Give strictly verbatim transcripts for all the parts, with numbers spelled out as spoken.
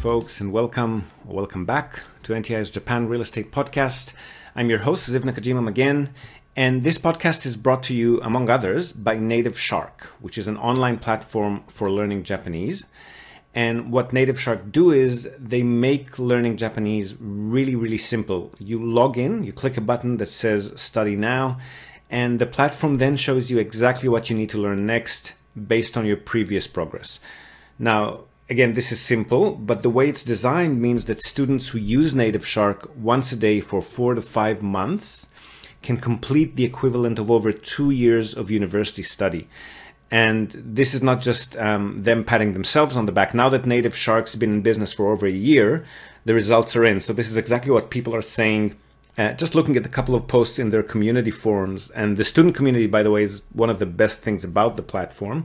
folks, and welcome, or welcome back to N T I's Japan Real Estate Podcast. I'm your host, Ziv Nakajima again, and this podcast is brought to you, among others, by Native Shark, which is an online platform for learning Japanese. And what Native Shark do is they make learning Japanese really, really simple. You log in, you click a button that says Study Now, and the platform then shows you exactly what you need to learn next based on your previous progress. Now, again, this is simple, but the way it's designed means that students who use Native Shark once a day for four to five months can complete the equivalent of over two years of university study. And this is not just um, them patting themselves on the back. Now that Native Shark's been in business for over a year, the results are in. So this is exactly what people are saying. Uh, just looking at a couple of posts in their community forums. And the student community, by the way, is one of the best things about the platform.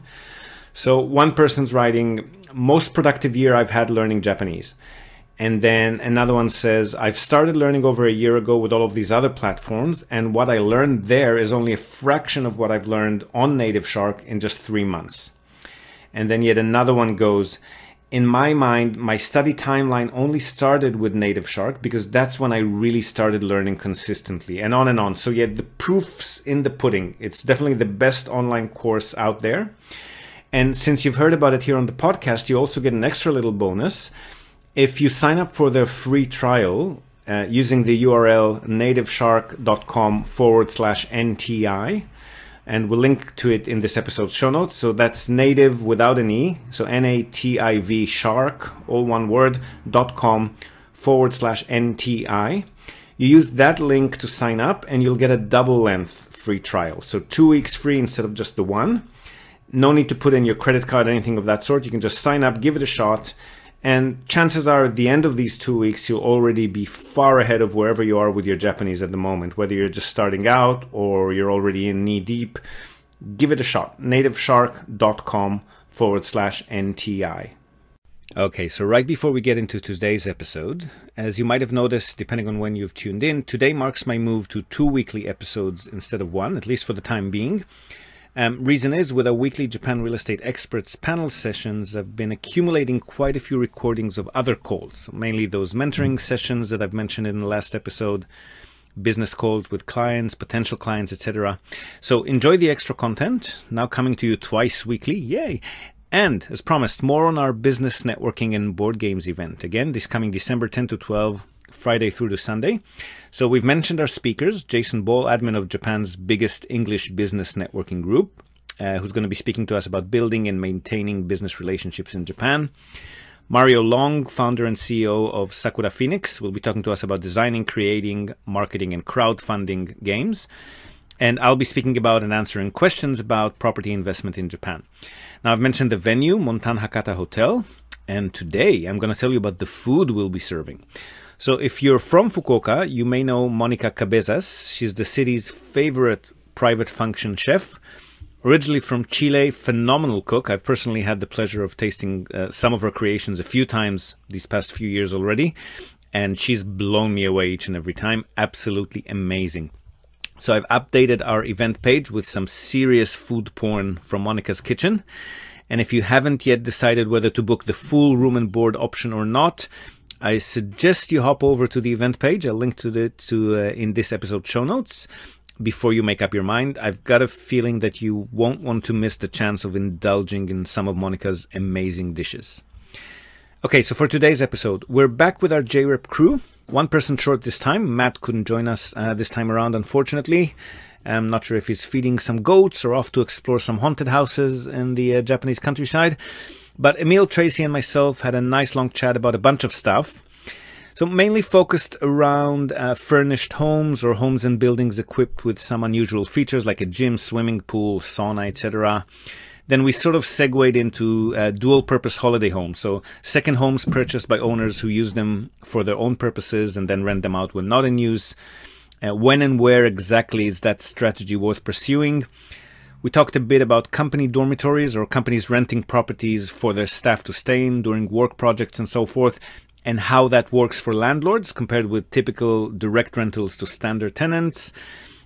So one person's writing, most productive year I've had learning Japanese. And then another one says, I've started learning over a year ago with all of these other platforms, and what I learned there is only a fraction of what I've learned on Native Shark in just three months. And then yet another one goes, in my mind, my study timeline only started with Native Shark because that's when I really started learning consistently, and on and on. So yet the proof's in the pudding. It's definitely the best online course out there. And since you've heard about it here on the podcast, you also get an extra little bonus. If you sign up for their free trial uh, using the U R L nativeshark.com forward slash NTI, and we'll link to it in this episode's show notes. So that's native without an E, so N A T I V shark, all one word, dot com forward slash N T I. You use that link to sign up and you'll get a double length free trial. So two weeks free instead of just the one. No need to put in your credit card or anything of that sort. You can just sign up, give it a shot. And chances are at the end of these two weeks, you'll already be far ahead of wherever you are with your Japanese at the moment, whether you're just starting out or you're already in knee deep. Give it a shot. nativeshark.com forward slash NTI. Okay, so right before we get into today's episode, as you might have noticed, depending on when you've tuned in, today marks my move to two weekly episodes instead of one, at least for the time being. Um, reason is, with our weekly Japan Real Estate Experts panel sessions, I've been accumulating quite a few recordings of other calls, mainly those mentoring sessions that I've mentioned in the last episode, business calls with clients, potential clients, et cetera. So enjoy the extra content, now coming to you twice weekly, yay! And, as promised, more on our business networking and board games event. Again, this coming December tenth to twelfth, Friday through to Sunday. So we've mentioned our speakers, Jason Ball, admin of Japan's biggest English business networking group, uh, who's going to be speaking to us about building and maintaining business relationships in Japan. Mario Long, founder and C E O of Sakura Phoenix, will be talking to us about designing, creating, marketing, and crowdfunding games. And I'll be speaking about and answering questions about property investment in Japan. Now, I've mentioned the venue, Montan Hakata Hotel, and today I'm going to tell you about the food we'll be serving. So if you're from Fukuoka, you may know Monica Cabezas. She's the city's favorite private function chef. Originally from Chile, phenomenal cook. I've personally had the pleasure of tasting uh, some of her creations a few times these past few years already. And she's blown me away each and every time. Absolutely amazing. So I've updated our event page with some serious food porn from Monica's kitchen. And if you haven't yet decided whether to book the full room and board option or not, I suggest you hop over to the event page. I'll link to it to, uh, in this episode show notes before you make up your mind. I've got a feeling that you won't want to miss the chance of indulging in some of Monica's amazing dishes. Okay, so for today's episode, we're back with our J R E P crew. One person short this time. Matt couldn't join us uh, this time around, unfortunately. I'm not sure if he's feeding some goats or off to explore some haunted houses in the uh, Japanese countryside. But Emil, Tracy, and myself had a nice long chat about a bunch of stuff. So mainly focused around uh, furnished homes or homes and buildings equipped with some unusual features like a gym, swimming pool, sauna, et cetera. Then we sort of segued into uh, dual-purpose holiday homes. So second homes purchased by owners who use them for their own purposes and then rent them out when not in use. Uh, when and where exactly is that strategy worth pursuing? We talked a bit about company dormitories or companies renting properties for their staff to stay in during work projects and so forth, and how that works for landlords compared with typical direct rentals to standard tenants.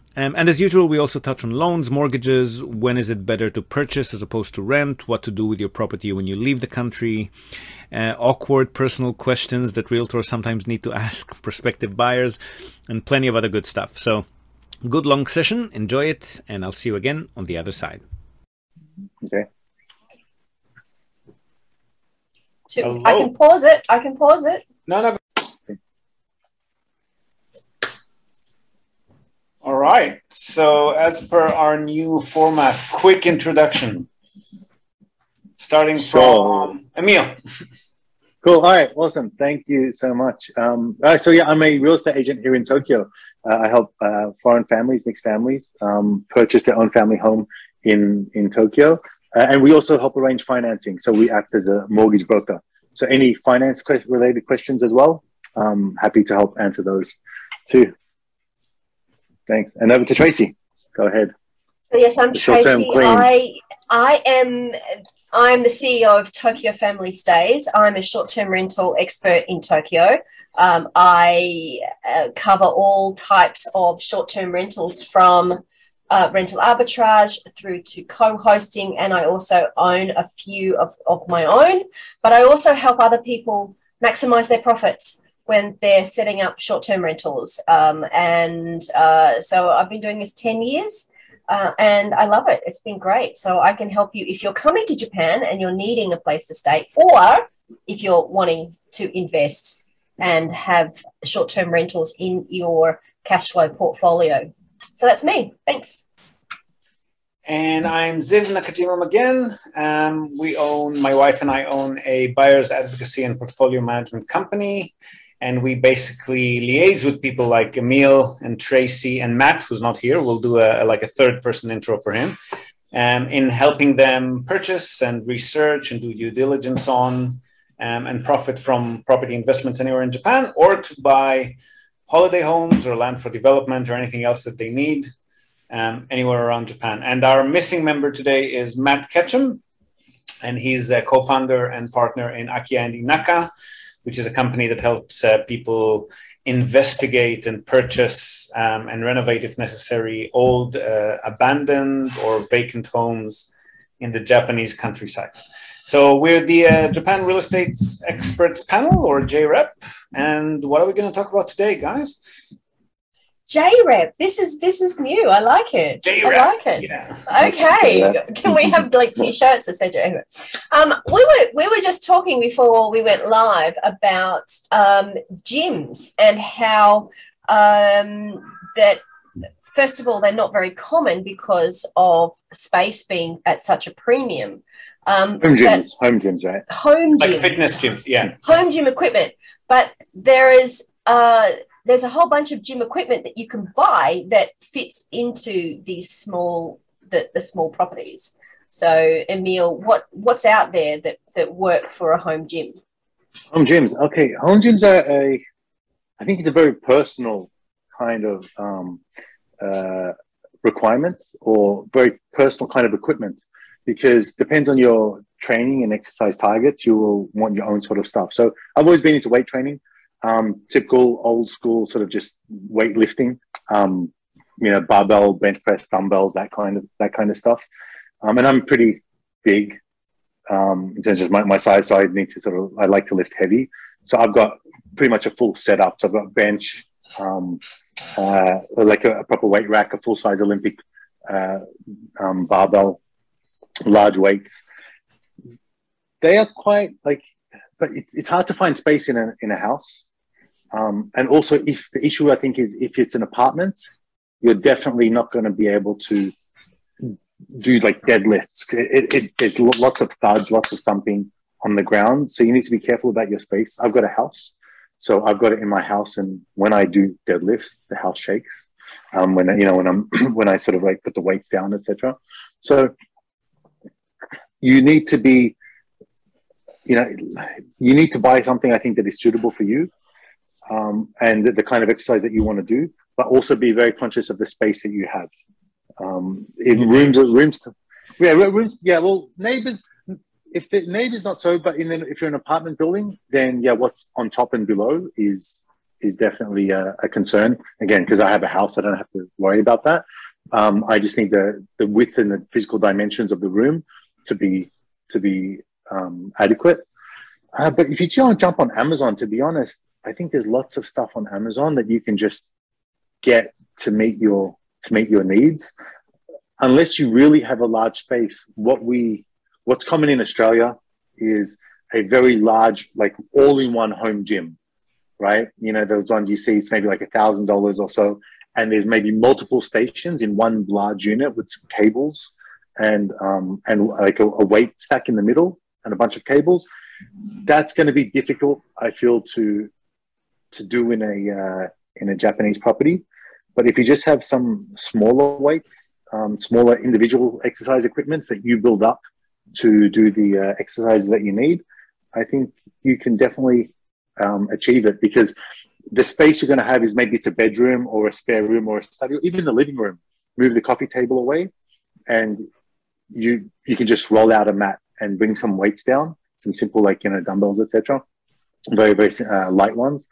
Um, and as usual, we also touch on loans, mortgages, when is it better to purchase as opposed to rent, what to do with your property when you leave the country, uh, awkward personal questions that realtors sometimes need to ask prospective buyers, and plenty of other good stuff. So good long session, enjoy it, and I'll see you again on the other side. Okay. Hello. I can pause it. I can pause it. No, no. All right. So as per our new format, quick introduction. Starting from Emil. Cool. All right. Awesome. Thank you so much. Um, uh, so yeah, I'm a real estate agent here in Tokyo. Uh, I help uh, foreign families, mixed families, um, purchase their own family home in, in Tokyo. Uh, and we also help arrange financing. So we act as a mortgage broker. So any finance related questions as well, um, happy to help answer those too. Thanks. And over to Tracy. Go ahead. So yes, I'm Tracy. I I am I'm the C E O of Tokyo Family Stays. I'm a short-term rental expert in Tokyo. Um, I uh, cover all types of short-term rentals from uh, rental arbitrage through to co-hosting, and I also own a few of, of my own. But I also help other people maximize their profits when they're setting up short-term rentals. Um, and uh, so I've been doing this ten years uh, and I love it. It's been great. So I can help you if you're coming to Japan and you're needing a place to stay, or if you're wanting to invest and have short-term rentals in your cash flow portfolio. So that's me. Thanks. And I'm Ziv Nakajima again. Um, we own, my wife and I own a buyer's advocacy and portfolio management company. And we basically liaise with people like Emil and Tracy and Matt, who's not here. We'll do a, a like a third person intro for him, um, in helping them purchase and research and do due diligence on um, and profit from property investments anywhere in Japan, or to buy holiday homes or land for development or anything else that they need um, anywhere around Japan. And our missing member today is Matt Ketchum, and he's a co-founder and partner in Akiya and Inaka, which is a company that helps uh, people investigate and purchase um, and renovate, if necessary, old, uh, abandoned or vacant homes in the Japanese countryside. So we're the uh, Japan Real Estate Experts Panel, or J R E P. And what are we going to talk about today, guys? J R E P. This is this is new. I like it. J R E P. I like it. Yeah. Okay. Can we have like t-shirts that say J R E P? Um, we were we were just talking before we went live about um, gyms and how um, that first of all they're not very common because of space being at such a premium. Um, home gyms, home gyms, right? Home gyms, like fitness gyms, yeah. Home gym equipment, but there is. Uh, There's a whole bunch of gym equipment that you can buy that fits into these small, the, the small properties. So, Emil, what what's out there that, that work for a home gym? Home gyms. Okay. Home gyms are a, I think it's a very personal kind of um, uh, requirement, or very personal kind of equipment, because depends on your training and exercise targets, you will want your own sort of stuff. So I've always been into weight training. Um, typical old school sort of just weightlifting, um, you know, barbell, bench press, dumbbells, that kind of that kind of stuff. Um, and I'm pretty big um, in terms of my, my size, so I need to sort of I like to lift heavy. So I've got pretty much a full setup. So I've got bench, um, uh, like a, a proper weight rack, a full size Olympic uh, um, barbell, large weights. They are quite like, but it's it's hard to find space in a in a house. Um, and also, if the issue I think is if it's an apartment, you're definitely not going to be able to do like deadlifts. It, it, it, there's lots of thuds, lots of thumping on the ground. So you need to be careful about your space. I've got a house, so I've got it in my house, and when I do deadlifts, the house shakes. Um, when you know when I'm when I sort of like put the weights down, et cetera. So you need to be, you know, you need to buy something I think that is suitable for you. Um, and the, the kind of exercise that you want to do, but also be very conscious of the space that you have. Um, in rooms, rooms, yeah, rooms, yeah. Well, neighbors, if the neighbors not so, but in the, if you're in an apartment building, then yeah, what's on top and below is is definitely a, a concern. Again, because I have a house, I don't have to worry about that. Um, I just need the the width and the physical dimensions of the room to be to be um, adequate. Uh, but if you jump on Amazon, to be honest, I think there's lots of stuff on Amazon that you can just get to meet your to meet your needs. Unless you really have a large space, what we what's common in Australia is a very large, like all-in-one home gym, right? You know, those ones you see, it's maybe like a thousand dollars or so. And there's maybe multiple stations in one large unit with some cables and um, and like a, a weight stack in the middle and a bunch of cables. That's going to be difficult, I feel, to to do in a uh, in a Japanese property. But if you just have some smaller weights, um, smaller individual exercise equipments that you build up to do the uh, exercises that you need, I think you can definitely um, achieve it, because the space you're going to have is maybe it's a bedroom or a spare room or a study, or even the living room. Move the coffee table away, and you you can just roll out a mat and bring some weights down, some simple, like, you know, dumbbells, et cetera. Very very uh, light ones.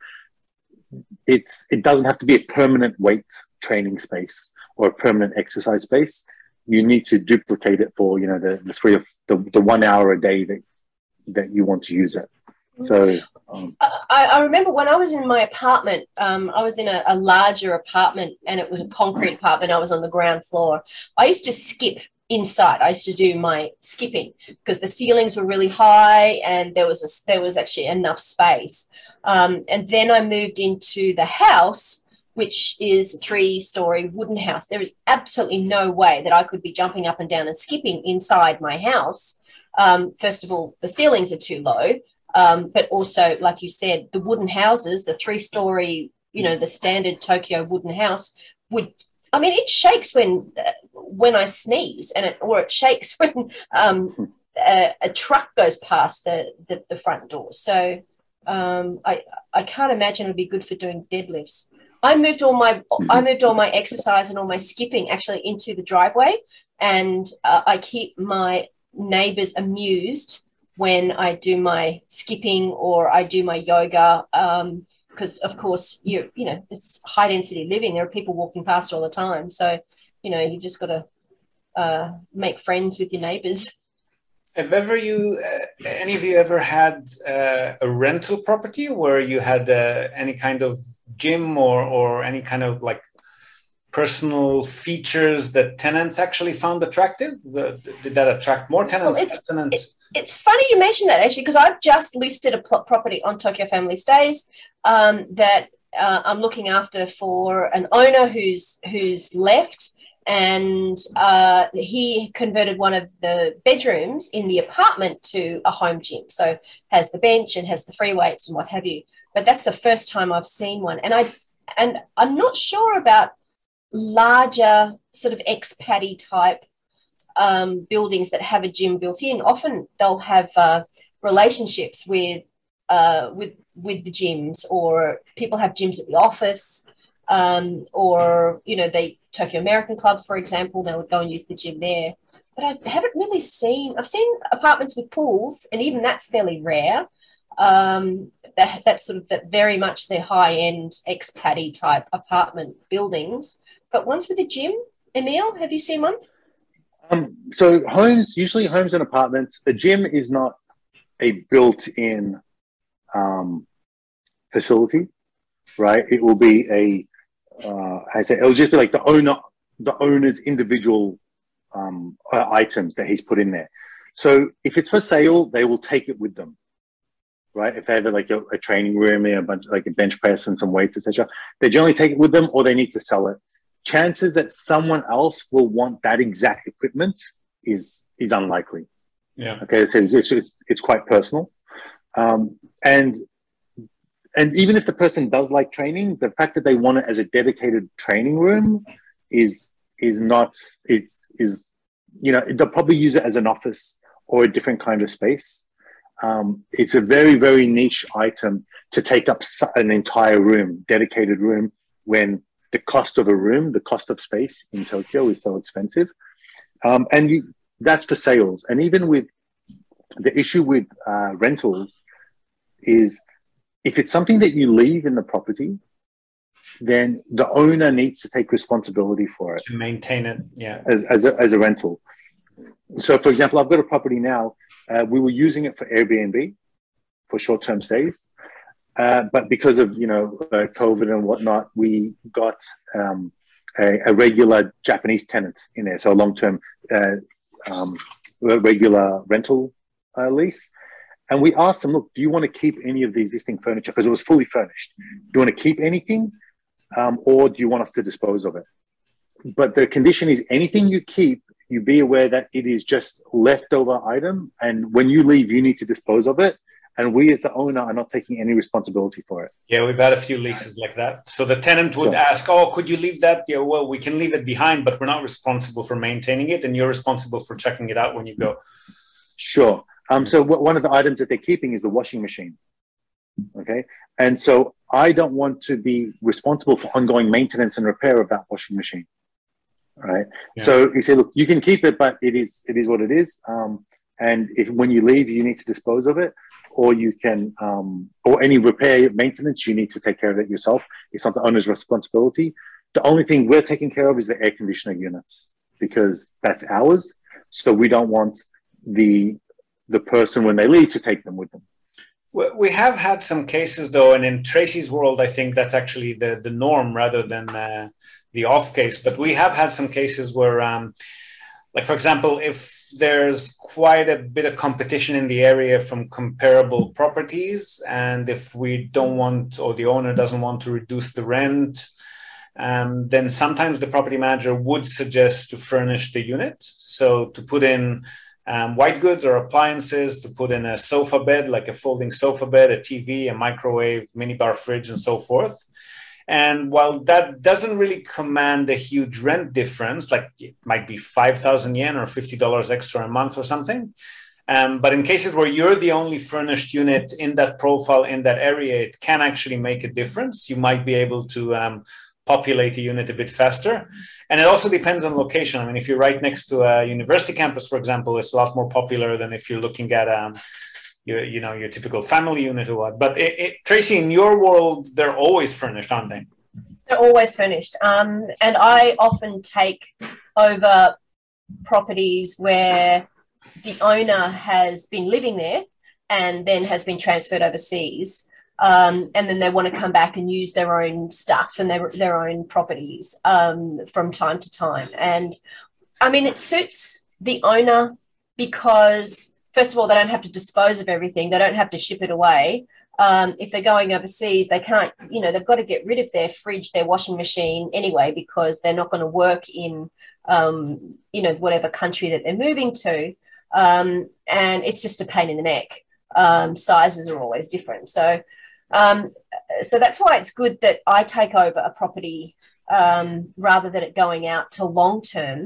It's it doesn't have to be a permanent weight training space or a permanent exercise space. You need to duplicate it for, you know, the, the three of the, the one hour a day that that you want to use it. So um, I, I remember when I was in my apartment, um, I was in a, a larger apartment, and it was a concrete apartment. I was on the ground floor. I used to skip inside. I used to do my skipping because the ceilings were really high, and there was a, there was actually enough space. Um, and then I moved into the house, which is a three-story wooden house. There is absolutely no way that I could be jumping up and down and skipping inside my house. Um, first of all, the ceilings are too low. Um, but also, like you said, the wooden houses, the three-story, you know, the standard Tokyo wooden house would, I mean, it shakes when when I sneeze, and it, or it shakes when um, a, a truck goes past the, the, the front door. So um, I I can't imagine it'd be good for doing deadlifts. I moved all my I moved all my exercise and all my skipping actually into the driveway, and uh, I keep my neighbours amused when I do my skipping or I do my yoga, um, because of course you you know it's high density living. There are people walking past all the time, so you know you just got to uh, make friends with your neighbours. Have ever you uh, any of you ever had uh, a rental property where you had uh, any kind of gym or or any kind of like personal features that tenants actually found attractive? The, did that attract more tenants? Well, it, tenants? It, it's funny you mentioned that, actually, because I've just listed a pl- property on Tokyo Family Stays um, that uh, I'm looking after for an owner who's who's left, and uh, he converted one of the bedrooms in the apartment to a home gym. So has the bench and has the free weights and what have you. But that's the first time I've seen one, and I and I'm not sure about larger sort of ex-patty type um, buildings that have a gym built in. Often they'll have uh, relationships with uh, with with the gyms, or people have gyms at the office, um, or you know, they Tokyo American Club, for example, they would go and use the gym there. But I haven't really seen. I've seen apartments with pools, and even that's fairly rare. Um, that that's sort of that very much their high end ex-patty type apartment buildings. But ones with a gym, Emil, have you seen one? Um, so homes, usually homes and apartments, a gym is not a built-in um, facility, right? It will be a, uh, I say, it'll just be like the owner, the owner's individual um, items that he's put in there. So if it's for sale, they will take it with them, right? If they have like a, a training room, a bunch, like a bench press and some weights, et cetera, they generally take it with them, or they need to sell it. Chances that someone else will want that exact equipment is is unlikely. Yeah. Okay. So it's it's, it's quite personal, um, and and even if the person does like training, the fact that they want it as a dedicated training room is is not it's is you know they'll probably use it as an office or a different kind of space. Um, it's a very very niche item to take up an entire room, dedicated room, when the cost of a room, the cost of space in Tokyo is so expensive. Um, and you, that's for sales. And even with the issue with uh, rentals is if it's something that you leave in the property, then the owner needs to take responsibility for it. To maintain it, yeah. As, as, a, as a rental. So, for example, I've got a property now. Uh, we were using it for Airbnb, for short-term stays. Uh, but because of, you know, uh, COVID and whatnot, we got um, a, a regular Japanese tenant in there. So a long-term uh, um, regular rental uh, lease. And we asked them, look, do you want to keep any of the existing furniture? Because it was fully furnished. Do you want to keep anything? Um, or do you want us to dispose of it? But the condition is anything you keep, you be aware that it is just leftover item. And when you leave, you need to dispose of it. And we as the owner are not taking any responsibility for it. Yeah, we've had a few leases like that. So the tenant would sure. ask, oh, could you leave that? Yeah, well, we can leave it behind, but we're not responsible for maintaining it. And you're responsible for checking it out when you go. Sure. Um, so w- one of the items that they're keeping is the washing machine. Okay. And so I don't want to be responsible for ongoing maintenance and repair of that washing machine. All right. Yeah. So he said, look, you can keep it, but it is, it is what it is. Um, and if, when you leave, you need to dispose of it, or you can, um, or any repair, maintenance, you need to take care of it yourself. It's not the owner's responsibility. The only thing we're taking care of is the air conditioner units, because that's ours. So we don't want the, the person when they leave to take them with them. We have had some cases, though, and in Tracy's world, I think that's actually the, the norm rather than uh, the off case. But we have had some cases where, um, like, for example, if there's quite a bit of competition in the area from comparable properties, and if we don't want, or the owner doesn't want to reduce the rent, um, then sometimes the property manager would suggest to furnish the unit. So to put in Um, white goods or appliances, to put in a sofa bed, like a folding sofa bed, a T V, a microwave, minibar fridge, and so forth. And while that doesn't really command a huge rent difference, like it might be five thousand yen or fifty dollars extra a month or something, um, but in cases where you're the only furnished unit in that profile, in that area, it can actually make a difference. You might be able to um, populate a unit a bit faster. And it also depends on location. I mean, if you're right next to a university campus, for example, it's a lot more popular than if you're looking at, um, your, you know, your typical family unit or what. But it, it, Tracy, in your world, they're always furnished, aren't they? They're always furnished. Um, and I often take over properties where the owner has been living there and then has been transferred overseas. Um, and then they want to come back and use their own stuff and their their own properties um, from time to time. And I mean, it suits the owner because, first of all, they don't have to dispose of everything. They don't have to ship it away. Um, if they're going overseas, they can't, you know, they've got to get rid of their fridge, their washing machine anyway, because they're not going to work in, um, you know, whatever country that they're moving to. Um, and it's just a pain in the neck. Um, sizes are always different. So, Um, so that's why it's good that I take over a property um, rather than it going out to long term.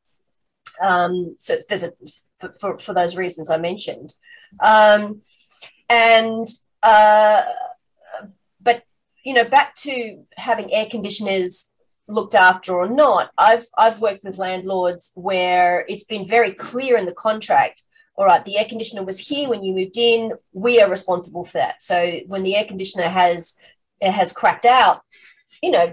Um, so there's a for, for, for those reasons I mentioned, um, and uh, but you know, back to having air conditioners looked after or not. I've I've worked with landlords where it's been very clear in the contract. All right, the air conditioner was here when you moved in. We are responsible for that. So when the air conditioner has has crapped out, you know,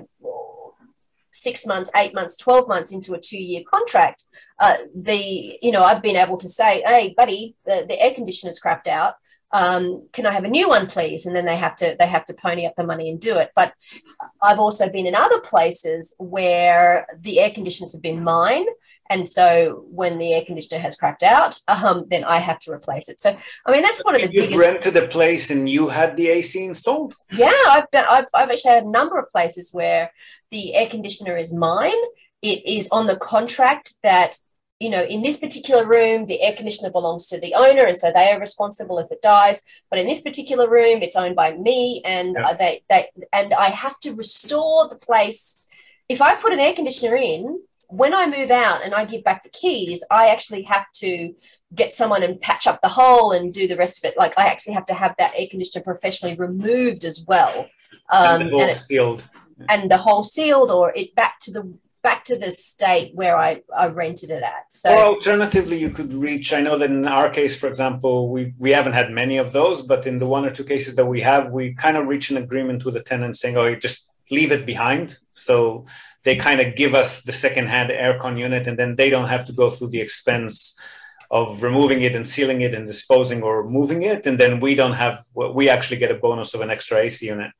six months, eight months, twelve months into a two-year contract, uh, the you know I've been able to say, hey, buddy, the, the air conditioner's crapped out. Um, can I have a new one, please? And then they have to they have to pony up the money and do it. But I've also been in other places where the air conditioners have been mine. And so when the air conditioner has crapped out, um, then I have to replace it. So, I mean, that's one of the You've biggest... You've rented a place and you had the A C installed? Yeah, I've, been, I've, I've actually had a number of places where the air conditioner is mine. It is on the contract that, you know, in this particular room, the air conditioner belongs to the owner, and so they are responsible if it dies. But in this particular room, it's owned by me, and yeah. uh, they, they and I have to restore the place. If I put an air conditioner in, when I move out and I give back the keys, I actually have to get someone and patch up the hole and do the rest of it. Like I actually have to have that air conditioner professionally removed as well. Um, and the hole and it, sealed. And the hole sealed or it back to the back to the state where I, I rented it at. So, or alternatively, you could reach, I know that in our case, for example, we, we haven't had many of those, but in the one or two cases that we have, we kind of reach an agreement with the tenant saying, oh, you just leave it behind. So they kind of give us the secondhand aircon unit, and then they don't have to go through the expense of removing it and sealing it and disposing or moving it. And then we don't have, we actually get a bonus of an extra A C unit.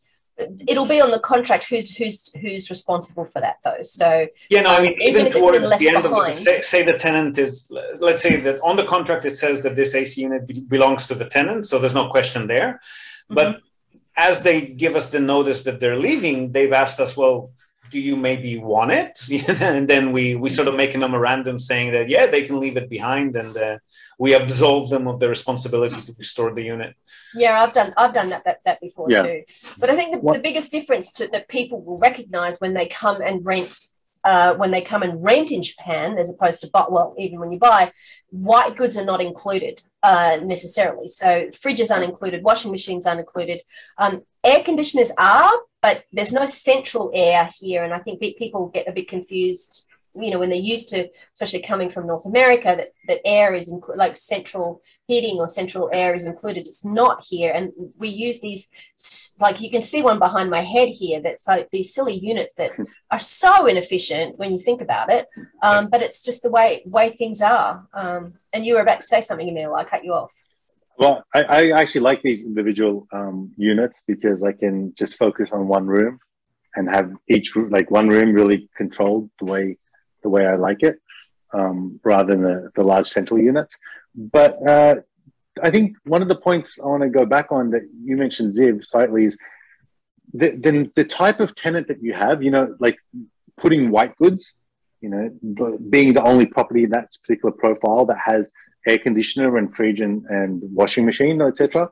It'll be on the contract who's who's who's responsible for that though. So yeah, no, I mean, um, even, even towards the end behind, of the, say, say the tenant is, let's say that on the contract it says that this A C unit be, belongs to the tenant, so there's no question there. Mm-hmm. But as they give us the notice that they're leaving, they've asked us, well, do you maybe want it? And then we we sort of make a memorandum saying that, yeah, they can leave it behind, and uh, we absolve them of the responsibility to restore the unit. Yeah, I've done I've done that that, that before yeah. too. But I think the, the biggest difference to, that people will recognize when they come and rent uh, when they come and rent in Japan, as opposed to buy, well, even when you buy, white goods are not included uh, necessarily. So fridges aren't included, washing machines aren't included. Um, air conditioners are, but there's no central air here. And I think people get a bit confused, you know, when they're used to, especially coming from North America, that, that air is inc- like central heating or central air is included. It's not here. And we use these, like you can see one behind my head here, that's like these silly units that are so inefficient when you think about it. Um, but it's just the way, way things are. Um, and you were about to say something, Emil, I cut you off. Well, I, I actually like these individual um, units because I can just focus on one room and have each like one room really controlled the way the way I like it, um, rather than the, the large central units. But uh, I think one of the points I want to go back on that you mentioned, Ziv, slightly is the, the, the type of tenant that you have, you know, like putting white goods, you know, being the only property in that particular profile that has air conditioner and fridge and, and washing machine, et cetera.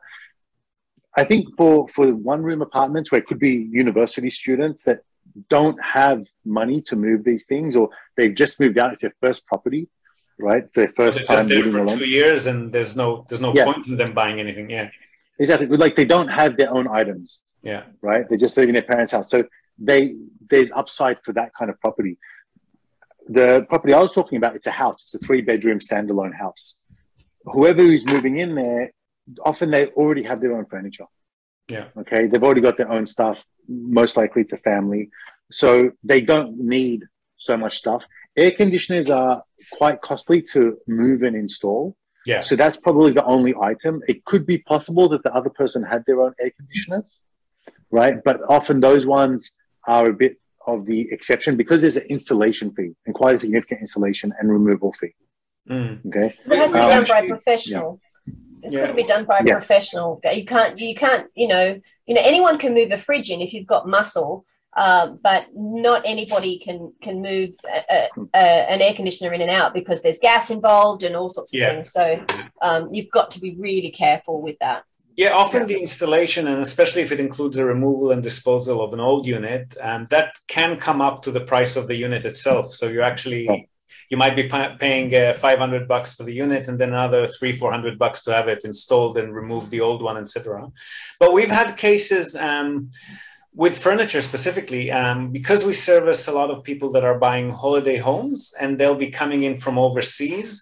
I think for, for one room apartments where it could be university students that don't have money to move these things, or they've just moved out, it's their first property, right? Their first They're time just there living for alone. two years and there's no there's no yeah. point in them buying anything. Yeah. Exactly. Like they don't have their own items. Yeah. Right. They're just living in their parents' house. So they there's upside for that kind of property. The property I was talking about, it's a house. It's a three bedroom standalone house. Whoever is moving in there, often they already have their own furniture. Yeah. Okay. They've already got their own stuff, most likely to family. So they don't need so much stuff. Air conditioners are quite costly to move and install. Yeah. So that's probably the only item. It could be possible that the other person had their own air conditioners, right? But often those ones are a bit of the exception because there's an installation fee and quite a significant installation and removal fee. Mm. Okay. So it has to be um, done by a professional. Yeah. It's yeah. got to be done by a yeah. professional. You can't, you can't, you know, you know, anyone can move a fridge in if you've got muscle, uh, but not anybody can can move a, a, a, an air conditioner in and out because there's gas involved and all sorts of yeah. things. So um, you've got to be really careful with that. Yeah, often the installation, and especially if it includes a removal and disposal of an old unit, and that can come up to the price of the unit itself. So you actually, you might be pa- paying uh, five hundred bucks for the unit, and then another three, four hundred bucks to have it installed and remove the old one, et cetera. But we've had cases um, with furniture specifically, um, because we service a lot of people that are buying holiday homes, and they'll be coming in from overseas.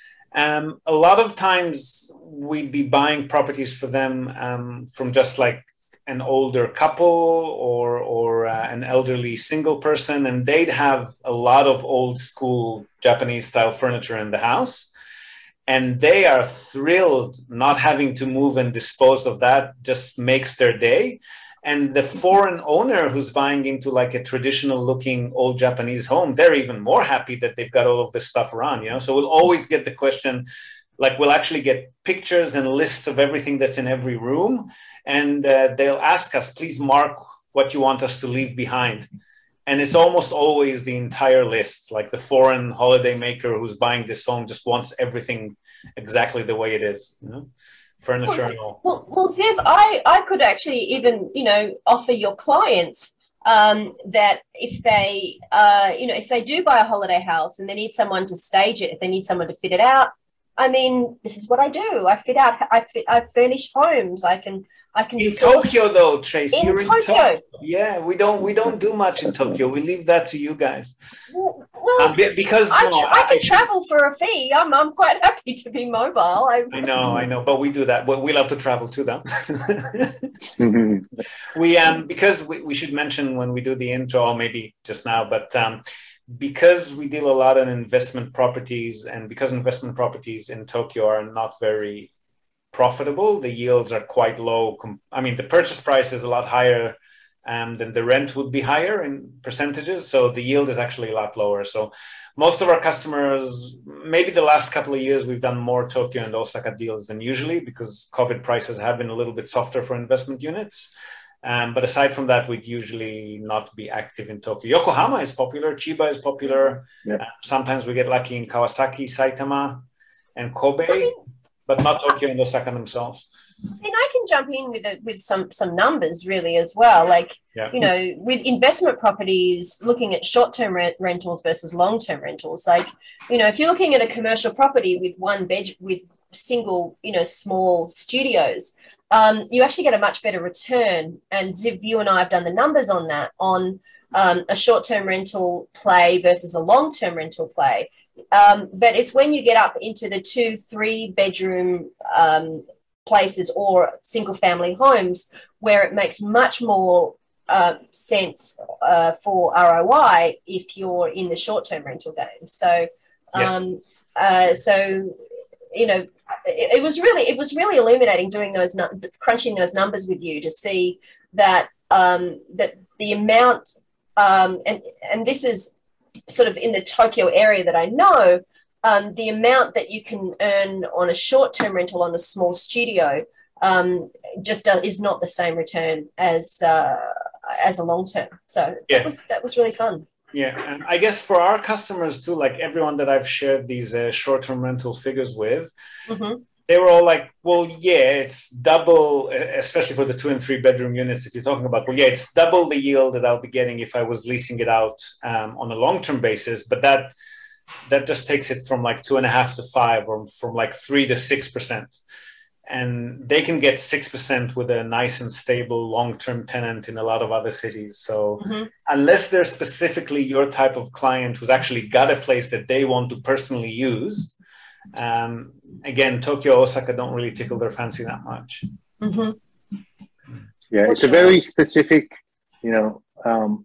Um, a lot of times we'd be buying properties for them um, from just like an older couple or or uh, an elderly single person, and they'd have a lot of old school Japanese style furniture in the house, and they are thrilled not having to move and dispose of that. Just makes their day. And the foreign owner who's buying into like a traditional looking old Japanese home, they're even more happy that they've got all of this stuff around, you know? So we'll always get the question, like we'll actually get pictures and lists of everything that's in every room. And uh, they'll ask us, please mark what you want us to leave behind. And it's almost always the entire list. Like the foreign holiday maker who's buying this home just wants everything exactly the way it is, you know? Furniture well, and all. Well, well, Ziv, I, I could actually even, you know, offer your clients um, that if they, uh, you know, if they do buy a holiday house and they need someone to stage it, if they need someone to fit it out, I mean, this is what I do. I fit out. I fit. I furnish homes. I can. I can. In Tokyo, though, Tracy, in you're Tokyo. in Tokyo. Yeah, we don't. We don't do much in Tokyo. We leave that to you guys. Well, well um, because I, no, tra- I, I can I, travel for a fee. I'm. I'm quite happy to be mobile. I, I know. I know. But we do that. We love to travel too, though. Mm-hmm. We um because we, we should mention when we do the intro, or maybe just now, but um. because we deal a lot in investment properties, and because investment properties in Tokyo are not very profitable, the yields are quite low. I mean, the purchase price is a lot higher um, than the rent would be higher in percentages. So the yield is actually a lot lower. So most of our customers, maybe the last couple of years, we've done more Tokyo and Osaka deals than usually because COVID prices have been a little bit softer for investment units. Um, but aside from that, we'd usually not be active in Tokyo. Yokohama is popular. Chiba is popular. Yeah. Uh, sometimes we get lucky in Kawasaki, Saitama, and Kobe, I mean, but not Tokyo and Osaka themselves. I mean, I can jump in with a, with some some numbers really as well. Like, yeah. you know, with investment properties, looking at short-term rent- rentals versus long-term rentals. Like, you know, if you're looking at a commercial property with one bed, with single, you know, small studios, um, you actually get a much better return. And Ziv, you and I have done the numbers on that, on um, a short-term rental play versus a long-term rental play. Um, but it's when you get up into the two, three bedroom um, places or single family homes where it makes much more uh, sense uh, for R O I if you're in the short-term rental game. So, um, yes. uh, so, you know, it, it was really, it was really illuminating doing those, crunching those numbers with you to see that, um, that the amount, um, and, and this is sort of in the Tokyo area that I know, um, the amount that you can earn on a short-term rental on a small studio um, just uh, is not the same return as uh, as a long-term. So yeah. that was that was really fun. Yeah, and I guess for our customers too, like everyone that I've shared these uh, short-term rental figures with, mm-hmm. they were all like, well, yeah, it's double, especially for the two and three bedroom units. If you're talking about, well, yeah, it's double the yield that I'll be getting if I was leasing it out um, on a long-term basis. But that that just takes it from like two and a half to five, or from like three to six percent. And they can get six percent with a nice and stable long-term tenant in a lot of other cities. So mm-hmm. unless they're specifically your type of client who's actually got a place that they want to personally use, um, again, Tokyo, Osaka don't really tickle their fancy that much. Mm-hmm. Yeah, it's a very specific, you know, um,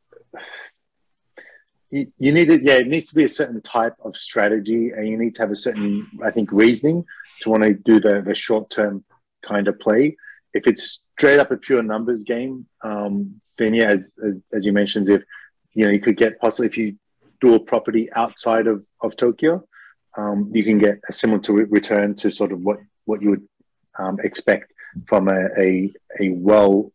you, you need it. Yeah, it needs to be a certain type of strategy, and you need to have a certain, I think, reasoning to want to do the, the short-term kind of play. If it's straight up a pure numbers game, um, then yeah, as, as, as you mentioned, if, you know, you could get possibly, if you do a property outside of, of Tokyo, um, you can get a similar to return to sort of what, what you would um, expect from a, a, a well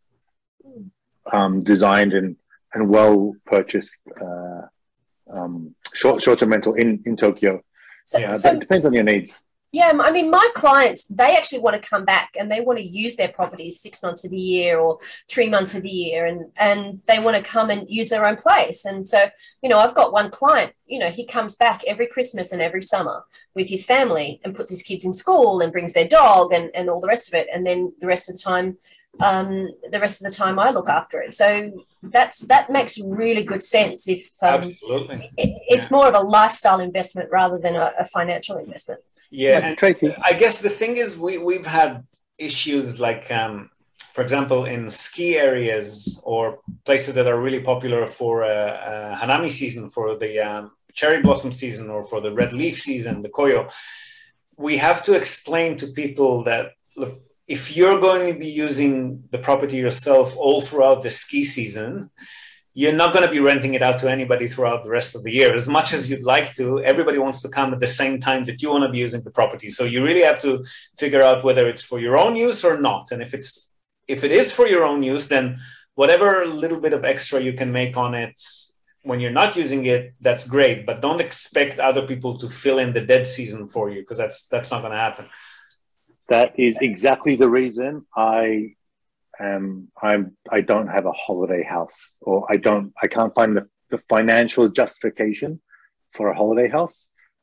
um, designed and, and well purchased uh, um, short, short-term rental in, in Tokyo. So, yeah, so, but it depends on your needs. Yeah, I mean, my clients, they actually want to come back and they want to use their properties six months of the year or three months of the year, and, and they want to come and use their own place. And so, you know, I've got one client, you know, he comes back every Christmas and every summer with his family and puts his kids in school and brings their dog and, and all the rest of it. And then the rest of the time, um, the rest of the time I look after it. So that's, that makes really good sense if um, Absolutely. It, it's yeah. more of a lifestyle investment rather than a, a financial investment. Yeah, and Tracy, I guess the thing is we, we've had issues like, um, for example, in ski areas or places that are really popular for a, a Hanami season, for the um, cherry blossom season or for the red leaf season, the Koyo, we have to explain to people that, look, if you're going to be using the property yourself all throughout the ski season, you're not going to be renting it out to anybody throughout the rest of the year. As much as you'd like to, everybody wants to come at the same time that you want to be using the property. So you really have to figure out whether it's for your own use or not. And if it's if it is for your own use, then whatever little bit of extra you can make on it when you're not using it, that's great. But don't expect other people to fill in the dead season for you, because that's that's not going to happen. That is exactly the reason I Um, I'm, I don't have a holiday house, or I don't, I can't find the, the financial justification for a holiday house.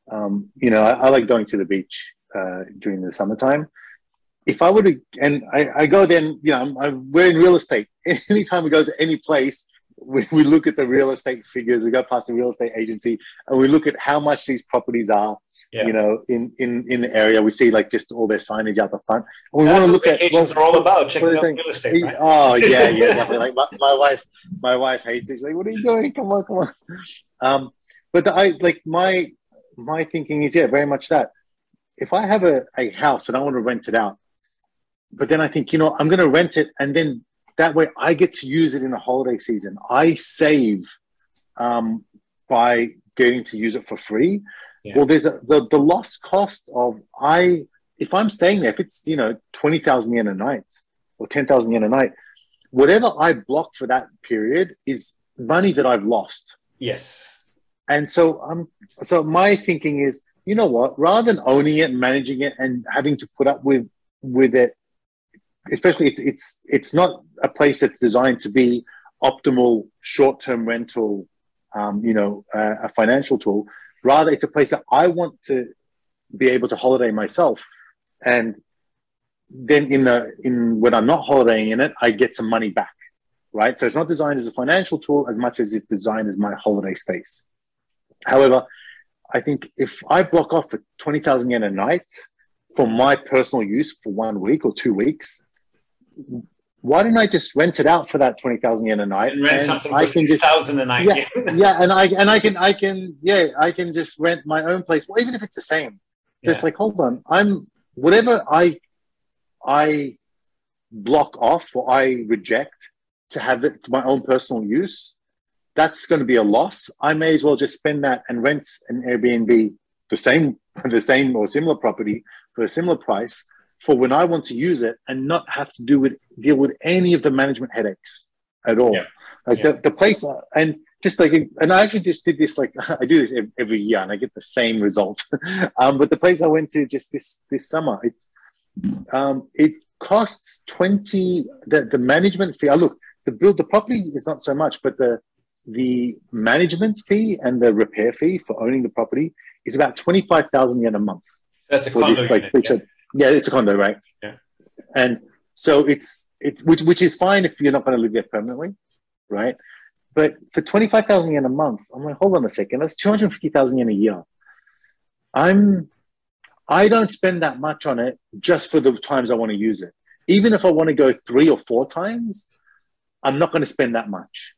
Um, you know, I, I like going to the beach uh, during the summertime. If I were to, and I, I go then, you know, I'm, I'm, we're in real estate. Anytime we go to any place, we, we look at the real estate figures. We go past the real estate agency and we look at how much these properties are. Yeah. You know, in, in, in the area, we see like just all their signage out the front. And we That's want to what look vacations at. Well, are all about checking out real estate. Right? Oh yeah, yeah, definitely. Like my, my wife, my wife hates it. She's like, "What are you doing? Come on, come on." Um, but the, I like my my thinking is yeah, very much that. If I have a, a house and I want to rent it out, but then I think you know I'm going to rent it, and then that way I get to use it in the holiday season. I save um, by getting to use it for free. Yeah. Well, there's a, the the lost cost of I if I'm staying there, if it's you know twenty thousand yen a night or ten thousand yen a night, whatever I block for that period is money that I've lost. Yes, and so um so my thinking is you know what, rather than owning it and managing it and having to put up with with it, especially it's it's it's not a place that's designed to be optimal short term rental, um, you know, uh, a financial tool. Rather, it's a place that I want to be able to holiday myself, and then in the in when I'm not holidaying in it, I get some money back, right? So it's not designed as a financial tool as much as it's designed as my holiday space. However, I think if I block off for twenty thousand yen a night for my personal use for one week or two weeks, why don't I just rent it out for that twenty thousand yen a night? And rent and something for six thousand a night. Yeah, yeah, and I and I can I can yeah I can just rent my own place. Well, even if it's the same, so yeah. It's like hold on, I'm whatever I I block off or I reject to have it for my own personal use. That's going to be a loss. I may as well just spend that and rent an Airbnb the same the same or similar property for a similar price for when I want to use it and not have to do with deal with any of the management headaches at all. Yeah. Like yeah. the, the place and just like, and I actually just did this, like I do this every year and I get the same result. um, but the place I went to just this, this summer, it's, um, it costs twenty, the, the management fee. I look, the build, the property is not so much, but the, the management fee and the repair fee for owning the property is about twenty-five thousand yen a month. That's a condo this, like, unit, yeah. Yeah, it's a condo, right? Yeah. And so it's it which which is fine if you're not going to live there permanently, right? But for twenty-five thousand yen a month, I'm like, hold on a second, that's two hundred fifty thousand yen a year. I'm I don't spend that much on it just for the times I want to use it. Even if I want to go three or four times, I'm not going to spend that much.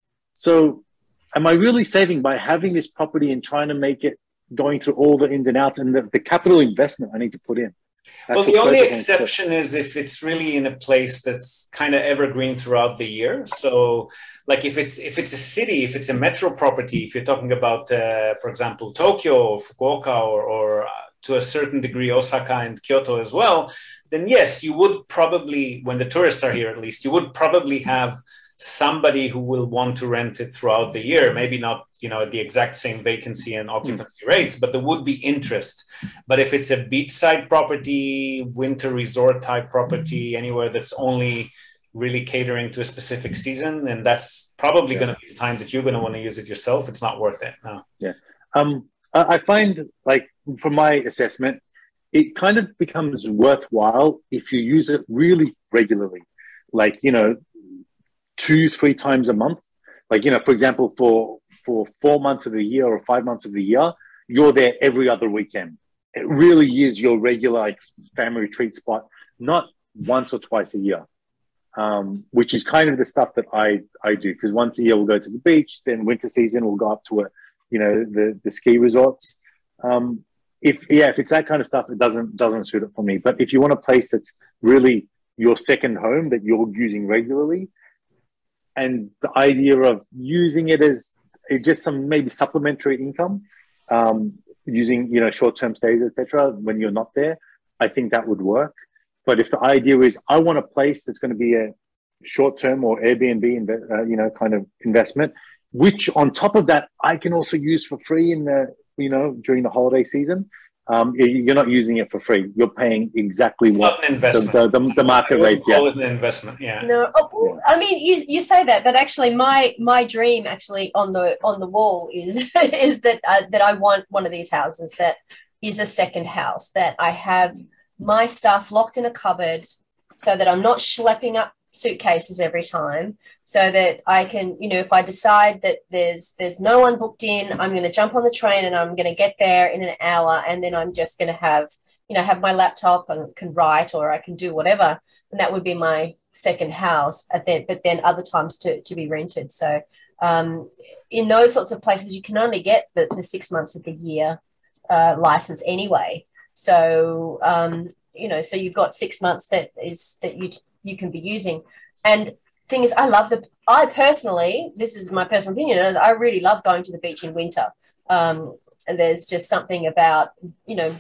So am I really saving by having this property and trying to make it going through all the ins and outs and the, the capital investment I need to put in? That's well, the only exception is if it's really in a place that's kind of evergreen throughout the year. So, like if it's if it's a city, if it's a metro property, if you're talking about, uh, for example, Tokyo or Fukuoka or, or uh, to a certain degree Osaka and Kyoto as well, then yes, you would probably, when the tourists are here at least, you would probably have somebody who will want to rent it throughout the year, maybe not, you know, at the exact same vacancy and occupancy mm. rates, but there would be interest. But if it's a beachside property, winter resort type property, anywhere that's only really catering to a specific season, then that's probably yeah. going to be the time that you're going to want to use it yourself. It's not worth it. No. Yeah. Um, I find, like, from my assessment, it kind of becomes worthwhile if you use it really regularly. Like, you know, two, three times a month. Like, you know, for example, for, for four months of the year or five months of the year, you're there every other weekend. It really is your regular, like, family retreat spot, not once or twice a year, um, which is kind of the stuff that I, I do. Because once a year we'll go to the beach, then winter season we'll go up to, a, you know, the, the ski resorts. Um, if, yeah, if it's that kind of stuff, it doesn't, doesn't suit it for me. But if you want a place that's really your second home that you're using regularly, and the idea of using it as just some maybe supplementary income, um, using, you know, short-term stays, et cetera, when you're not there, I think that would work. But if the idea is I want a place that's going to be a short-term or Airbnb, uh, you know, kind of investment, which on top of that, I can also use for free in the, you know, during the holiday season, um, you're not using it for free. You're paying exactly it's what not an investment. The, the, the market rates. Call Yeah, it an investment. Yeah. No, oh, well, I mean, you you say that, but actually, my my dream actually on the on the wall is is that uh, that I want one of these houses that is a second house, that I have my stuff locked in a cupboard, so that I'm not schlepping up suitcases every time, so that I can, you know, if I decide that there's there's no one booked in, I'm going to jump on the train and I'm going to get there in an hour, and then I'm just going to have, you know, have my laptop and can write, or I can do whatever, and that would be my second house. At then, but then other times to to be rented. So um, in those sorts of places, you can only get the, the six months of the year uh, license anyway. So um, you know, so you've got six months that is that you you can be using. And thing is, I love the, I personally, this is my personal opinion, is I really love going to the beach in winter. Um, and there's just something about, you know,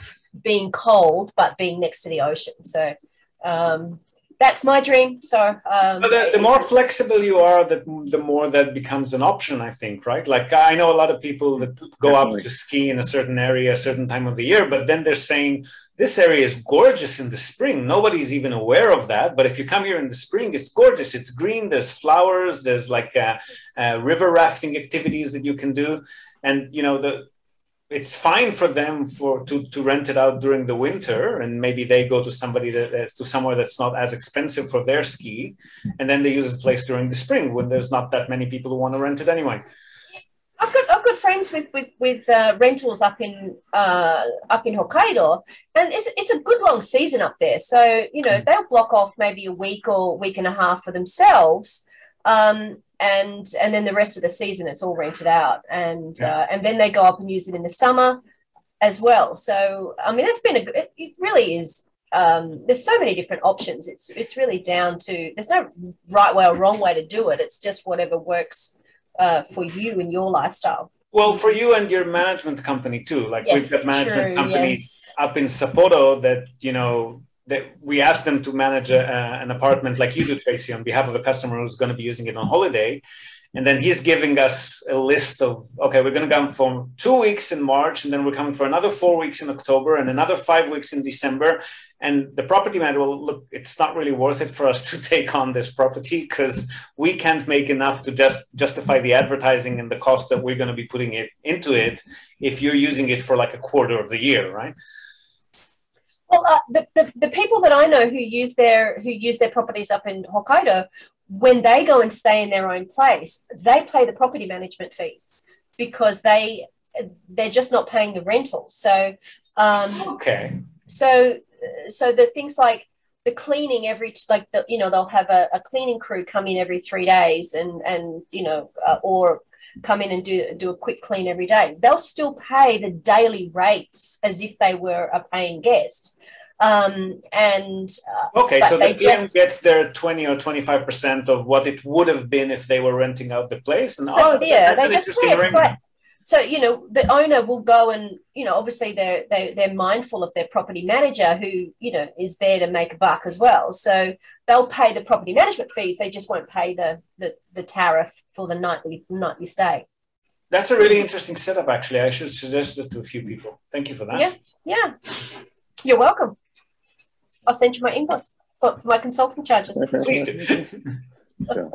being cold, but being next to the ocean. So um, that's my dream. So um, but the, the more flexible you are, the, the more that becomes an option, I think, right? Like I know a lot of people that go Definitely. Up to ski in a certain area, a certain time of the year, but then they're saying, this area is gorgeous in the spring. Nobody's even aware of that. But if you come here in the spring, it's gorgeous. It's green. There's flowers. There's like uh, uh, river rafting activities that you can do. And, you know, the it's fine for them for to, to rent it out during the winter. And maybe they go to somebody that, that's to somewhere that's not as expensive for their ski. And then they use the place during the spring when there's not that many people who want to rent it anyway. I've got I've got friends with with with uh, rentals up in uh, up in Hokkaido, and it's it's a good long season up there. So you know they'll block off maybe a week or week and a half for themselves, um, and and then the rest of the season it's all rented out, and yeah. uh, and then they go up and use it in the summer as well. So I mean that's been a it, it really is. Um, there's so many different options. It's it's really down to there's no right way or wrong way to do it. It's just whatever works. Uh, for you and your lifestyle. Well, for you and your management company too. Like yes, we've got management true, companies yes. up in Sapporo that, you know, that we ask them to manage a, uh, an apartment like you do, Tracy, on behalf of a customer who's going to be using it on holiday. And then he's giving us a list of, okay, we're going to come for two weeks in March, and then we're coming for another four weeks in October and another five weeks in December. And the property manager will look, it's not really worth it for us to take on this property because we can't make enough to just justify the advertising and the cost that we're going to be putting it into it if you're using it for like a quarter of the year, right? Well, uh, the, the the people that I know who use their who use their properties up in Hokkaido, when they go and stay in their own place, they pay the property management fees because they they're just not paying the rental. So, um, okay. So, so the things like the cleaning every like the you know they'll have a, a cleaning crew come in every three days and and you know uh, or come in and do do a quick clean every day. They'll still pay the daily rates as if they were a paying guest. Um, and uh, okay, so the P M just, gets their twenty or twenty-five percent of what it would have been if they were renting out the place. And so, oh, yeah, that's they an just pay a flat. So you know, the owner will go and you know, obviously they're they, they're mindful of their property manager who you know is there to make a buck as well. So they'll pay the property management fees. They just won't pay the the, the tariff for the nightly nightly stay. That's a really interesting setup. Actually, I should suggest it to a few people. Thank you for that. Yeah, yeah, you're welcome. I'll send you my invoice for, for my consulting charges. Please do. Sure.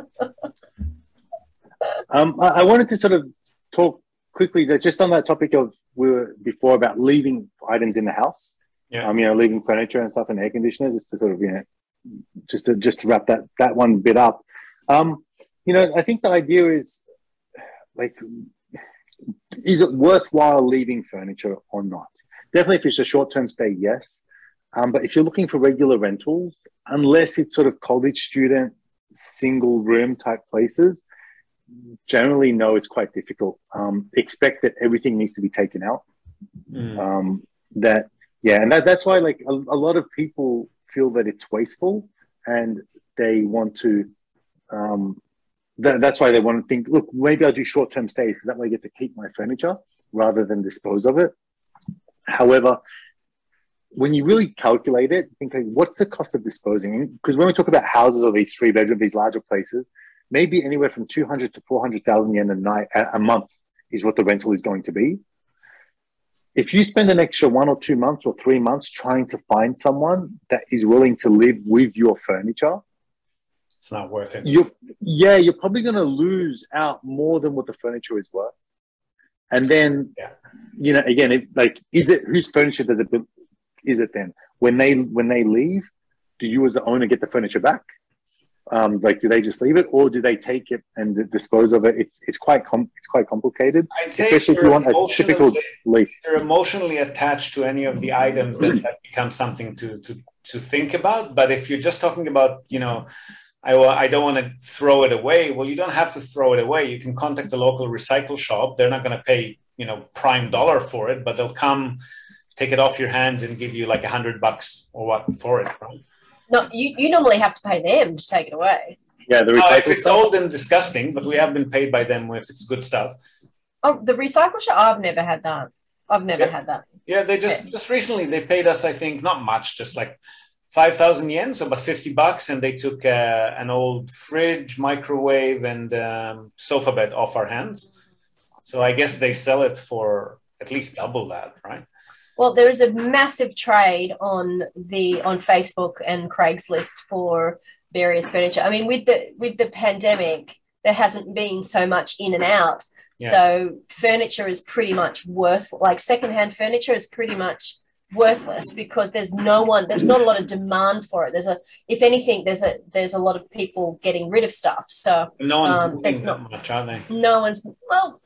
um, I, I wanted to sort of talk quickly that just on that topic of we were before about leaving items in the house. Yeah. Um, you know, leaving furniture and stuff and air conditioners, just to sort of you know, just to just to wrap that that one bit up. Um, you know, I think the idea is like, is it worthwhile leaving furniture or not? Definitely, if it's a short-term stay, yes. Um, but if you're looking for regular rentals, unless it's sort of college student, single room type places, generally, no, it's quite difficult. Um, expect that everything needs to be taken out. Mm. Um, that, yeah, and that, that's why like a, a lot of people feel that it's wasteful and they want to, um, th- that's why they want to think, look, maybe I'll do short-term stays because that way I get to keep my furniture rather than dispose of it. However, when you really calculate it, think like, what's the cost of disposing? Because when we talk about houses or these three bedroom, these larger places, maybe anywhere from two hundred to four hundred thousand yen a night, a month is what the rental is going to be. if you spend an extra one or two months or three months trying to find someone that is willing to live with your furniture, it's not worth it. You, yeah, you're probably going to lose out more than what the furniture is worth. And then, yeah. you know, again, it, like, is it whose furniture does it? Is it then when they when they leave? Do you as the owner get the furniture back? Um, like, do they just leave it, or do they take it and dispose of it? It's it's quite com- it's quite complicated, I'd say especially if you want a typical lease. If you're emotionally attached to any of the items, then that becomes something to to to think about. But if you're just talking about, you know, I I don't want to throw it away. Well, you don't have to throw it away. You can contact the local recycle shop. They're not going to pay, you know, prime dollar for it, but they'll come take it off your hands and give you like a hundred bucks or what for it, right? No, you, you normally have to pay them to take it away. Yeah, the recycle uh, if it's stuff. old and disgusting, but we have been paid by them if it's good stuff. Oh, the recycle shop? I've never had that. I've never yeah. had that. Yeah, they just, yeah. just recently, they paid us, I think, not much, just like five thousand yen, so about fifty bucks, and they took uh, an old fridge, microwave, and um, sofa bed off our hands. So I guess they sell it for at least double that, right? Well, there is a massive trade on the on Facebook and Craigslist for various furniture. I mean, with the with the pandemic, there hasn't been so much in and out. Yes. So furniture is pretty much worth like secondhand furniture is pretty much worthless because there's no one, there's not a lot of demand for it. There's a, if anything, there's a there's a lot of people getting rid of stuff. So no one's um, moving there's that not much, are they? No one's well.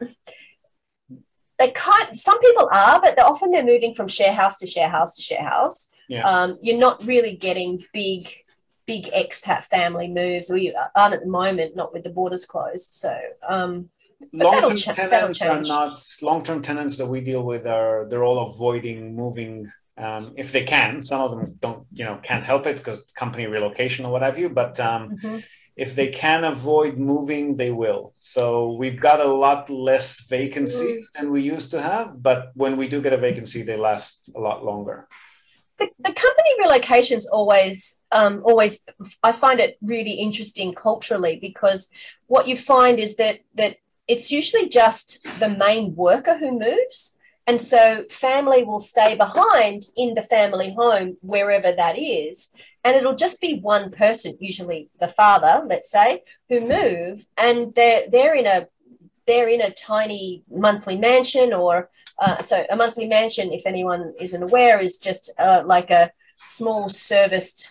They can't. Some people are, but they're often they're moving from share house to share house to share house. Yeah. Um, you're not really getting big, big expat family moves, or you aren't at the moment, not with the borders closed. So, um, long-term cha- tenants are not long-term tenants that we deal with are they're all avoiding moving um, if they can. Some of them don't, you know, can't help it because company relocation or what have you. But um, mm-hmm. if they can avoid moving, they will. So we've got a lot less vacancies than we used to have. But when we do get a vacancy, they last a lot longer. The, the company relocations always, um, always, I find it really interesting culturally because what you find is that that it's usually just the main worker who moves. And so family will stay behind in the family home, wherever that is. And it'll just be one person, usually the father, let's say, who move, and they're they're in a they're in a tiny monthly mansion, or uh, so a monthly mansion, if anyone isn't aware, is just uh, like a small serviced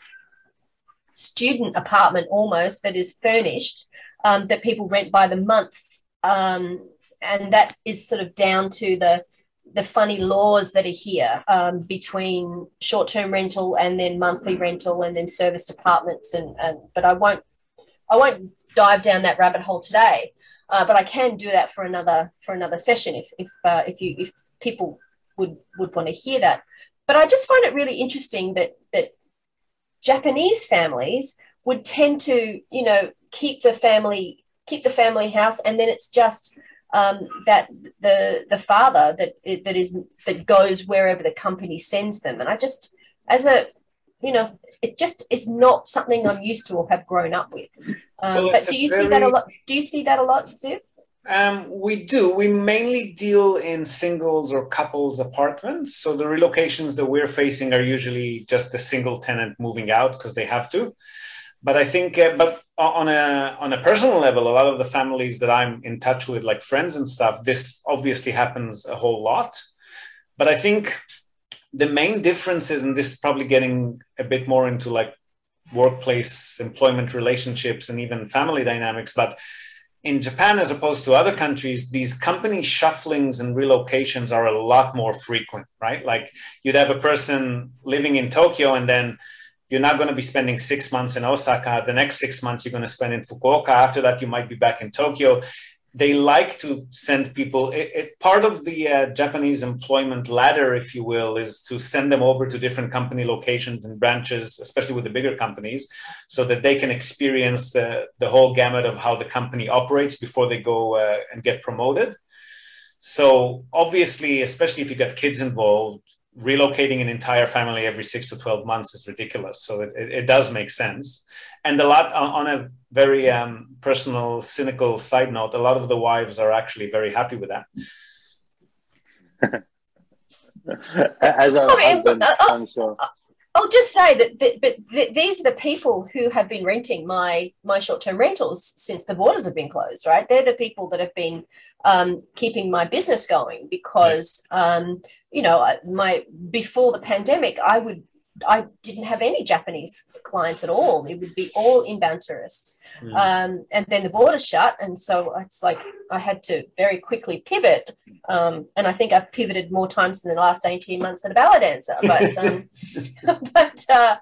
student apartment almost that is furnished um, that people rent by the month, um, and that is sort of down to the the funny laws that are here um, between short-term rental and then monthly rental and then serviced apartments. And, and but I won't, I won't dive down that rabbit hole today. Uh, but I can do that for another for another session if if uh, if you if people would would want to hear that. But I just find it really interesting that that Japanese families would tend to, you know, keep the family keep the family house, and then it's just Um, that the the father that that is that goes wherever the company sends them. And I just, as a, you know, it just is not something I'm used to or have grown up with. Um, well, but do you very, see that a lot? Do you see that a lot, Ziv? Um, we do. We mainly deal in singles or couples apartments. So the relocations that we're facing are usually just a single tenant moving out because they have to. But I think, uh, but on a on a personal level, a lot of the families that I'm in touch with, like friends and stuff, this obviously happens a whole lot. But I think the main difference is, and this is probably getting a bit more into like workplace employment relationships and even family dynamics. But in Japan, as opposed to other countries, these company shufflings and relocations are a lot more frequent, right? Like you'd have a person living in Tokyo and then you're not going to be spending six months in Osaka. The next six months you're going to spend in Fukuoka. After that, you might be back in Tokyo. They like to send people. It, it, part of the uh, Japanese employment ladder, if you will, is to send them over to different company locations and branches, especially with the bigger companies, so that they can experience the, the whole gamut of how the company operates before they go uh, and get promoted. So obviously, especially if you get kids involved, relocating an entire family every six to twelve months is ridiculous. So it, it, it does make sense. And a lot on a very um, personal, cynical side note, a lot of the wives are actually very happy with that. As a I mean, husband, uh, I'm sure. I'll just say that, that but th- these are the people who have been renting my my short-term rentals since the borders have been closed, right? They're the people that have been um, keeping my business going because, um, you know, my before the pandemic, I would I didn't have any Japanese clients at all. It would be all inbound tourists. Mm. Um, and then the borders shut. And so it's like I had to very quickly pivot. Um, and I think I've pivoted more times in the last eighteen months than a ballet dancer. But um, but, uh,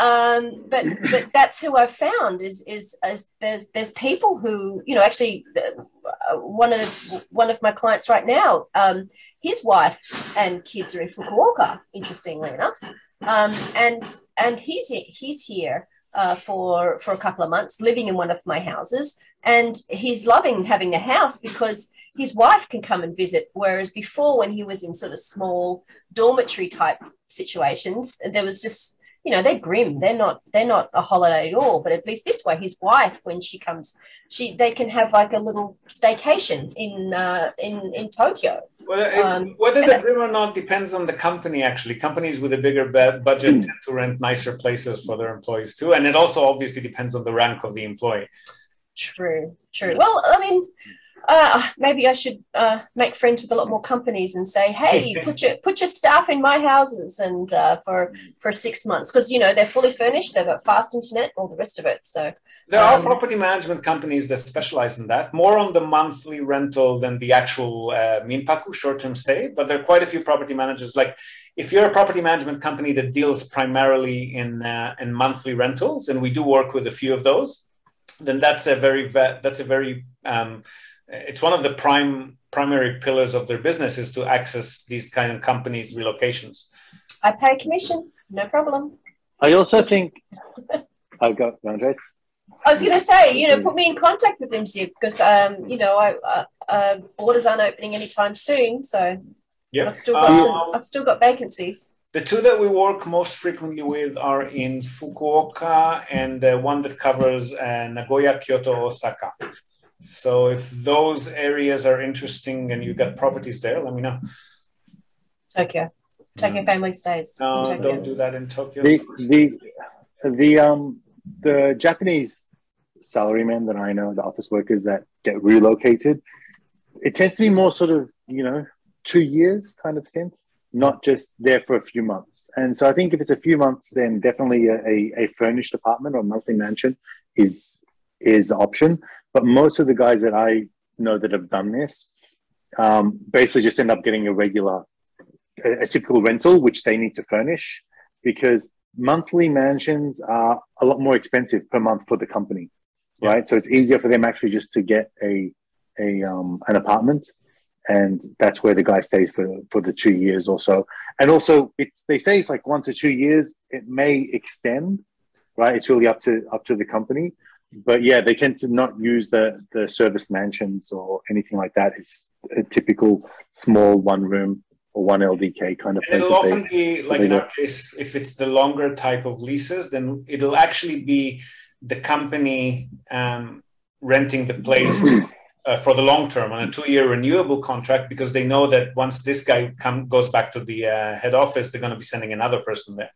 um, but but that's who I've found is, is is there's there's people who, you know, actually uh, one of one of my clients right now, um, his wife and kids are in Fukuoka, interestingly enough. Um, and and he's he's here uh, for for a couple of months, living in one of my houses, and he's loving having the house because his wife can come and visit. Whereas before, when he was in sort of small dormitory type situations, there was just, you know, they're grim. They're not they're not a holiday at all. But at least this way, his wife, when she comes, she they can have like a little staycation in uh, in in Tokyo. Well, it, um, whether they're grim or not depends on the company, actually. Companies with a bigger be- budget tend to rent nicer places for their employees too. And it also obviously depends on the rank of the employee. True, true. Well, I mean, uh, maybe I should uh, make friends with a lot more companies and say, hey, put your put your staff in my houses and uh, for, for six months. Because, you know, they're fully furnished, they've got fast internet, all the rest of it. So there are um, property management companies that specialize in that, more on the monthly rental than the actual uh, minpaku, short-term stay. But there are quite a few property managers. Like if you're a property management company that deals primarily in uh, in monthly rentals, and we do work with a few of those, then that's a very that's a very um, it's one of the prime primary pillars of their business is to access these kind of companies' relocations. I pay a commission, no problem. I also think I got Andres. I was going to say, you know, put me in contact with them, Ziv, because, um, you know, I, uh, uh, borders aren't opening anytime soon. So yeah, I've still got um, some, I've still got vacancies. The two that we work most frequently with are in Fukuoka and uh, one that covers uh, Nagoya, Kyoto, Osaka. So if those areas are interesting and you've got properties there, let me know. Tokyo. Tokyo family stays. No, don't do that in Tokyo. The, the, the, um, the Japanese salarymen that I know, the office workers that get relocated, it tends to be more sort of, you know, two years kind of stint, not just there for a few months. And so I think if it's a few months, then definitely a, a, a furnished apartment or monthly mansion is is the option. But most of the guys that I know that have done this um, basically just end up getting a regular, a, a typical rental, which they need to furnish because monthly mansions are a lot more expensive per month for the company, yeah. right? So it's easier for them actually just to get a a um, an apartment, and that's where the guy stays for for the two years or so. And also, it's they say it's like one to two years. It may extend, right? It's really up to up to the company. But yeah, they tend to not use the the service mansions or anything like that. It's a typical small one room or one L D K kind of place. It'll often they, be like in our case, if it's the longer type of leases, then it'll actually be the company um, renting the place uh, for the long term on a two-year renewable contract because they know that once this guy come goes back to the uh, head office, they're going to be sending another person there.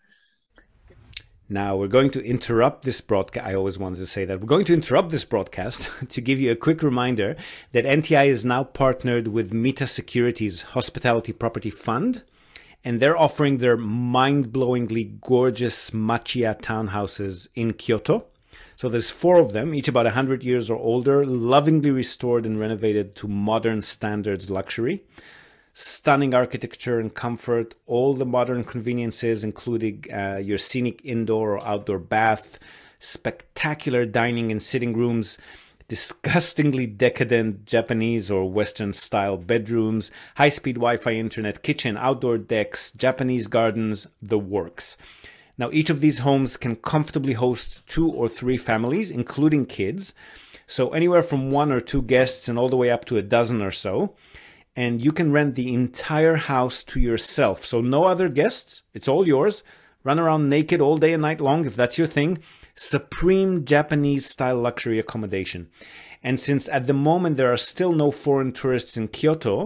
Now, we're going to interrupt this broadcast. I always wanted to say that. We're going to interrupt this broadcast to give you a quick reminder that N T I is now partnered with Mita Securities Hospitality Property Fund, and they're offering their mind-blowingly gorgeous Machiya townhouses in Kyoto. So there's four of them, each about one hundred years or older, lovingly restored and renovated to modern standards luxury. Stunning architecture and comfort, all the modern conveniences, including uh, your scenic indoor or outdoor bath, spectacular dining and sitting rooms, disgustingly decadent Japanese or Western style bedrooms, high-speed Wi-Fi internet, kitchen, outdoor decks, Japanese gardens, the works. Now, each of these homes can comfortably host two or three families, including kids. So anywhere from one or two guests and all the way up to a dozen or so. And you can rent the entire house to yourself. So no other guests. It's all yours. Run around naked all day and night long if that's your thing. Supreme Japanese style luxury accommodation. And since at the moment there are still no foreign tourists in Kyoto,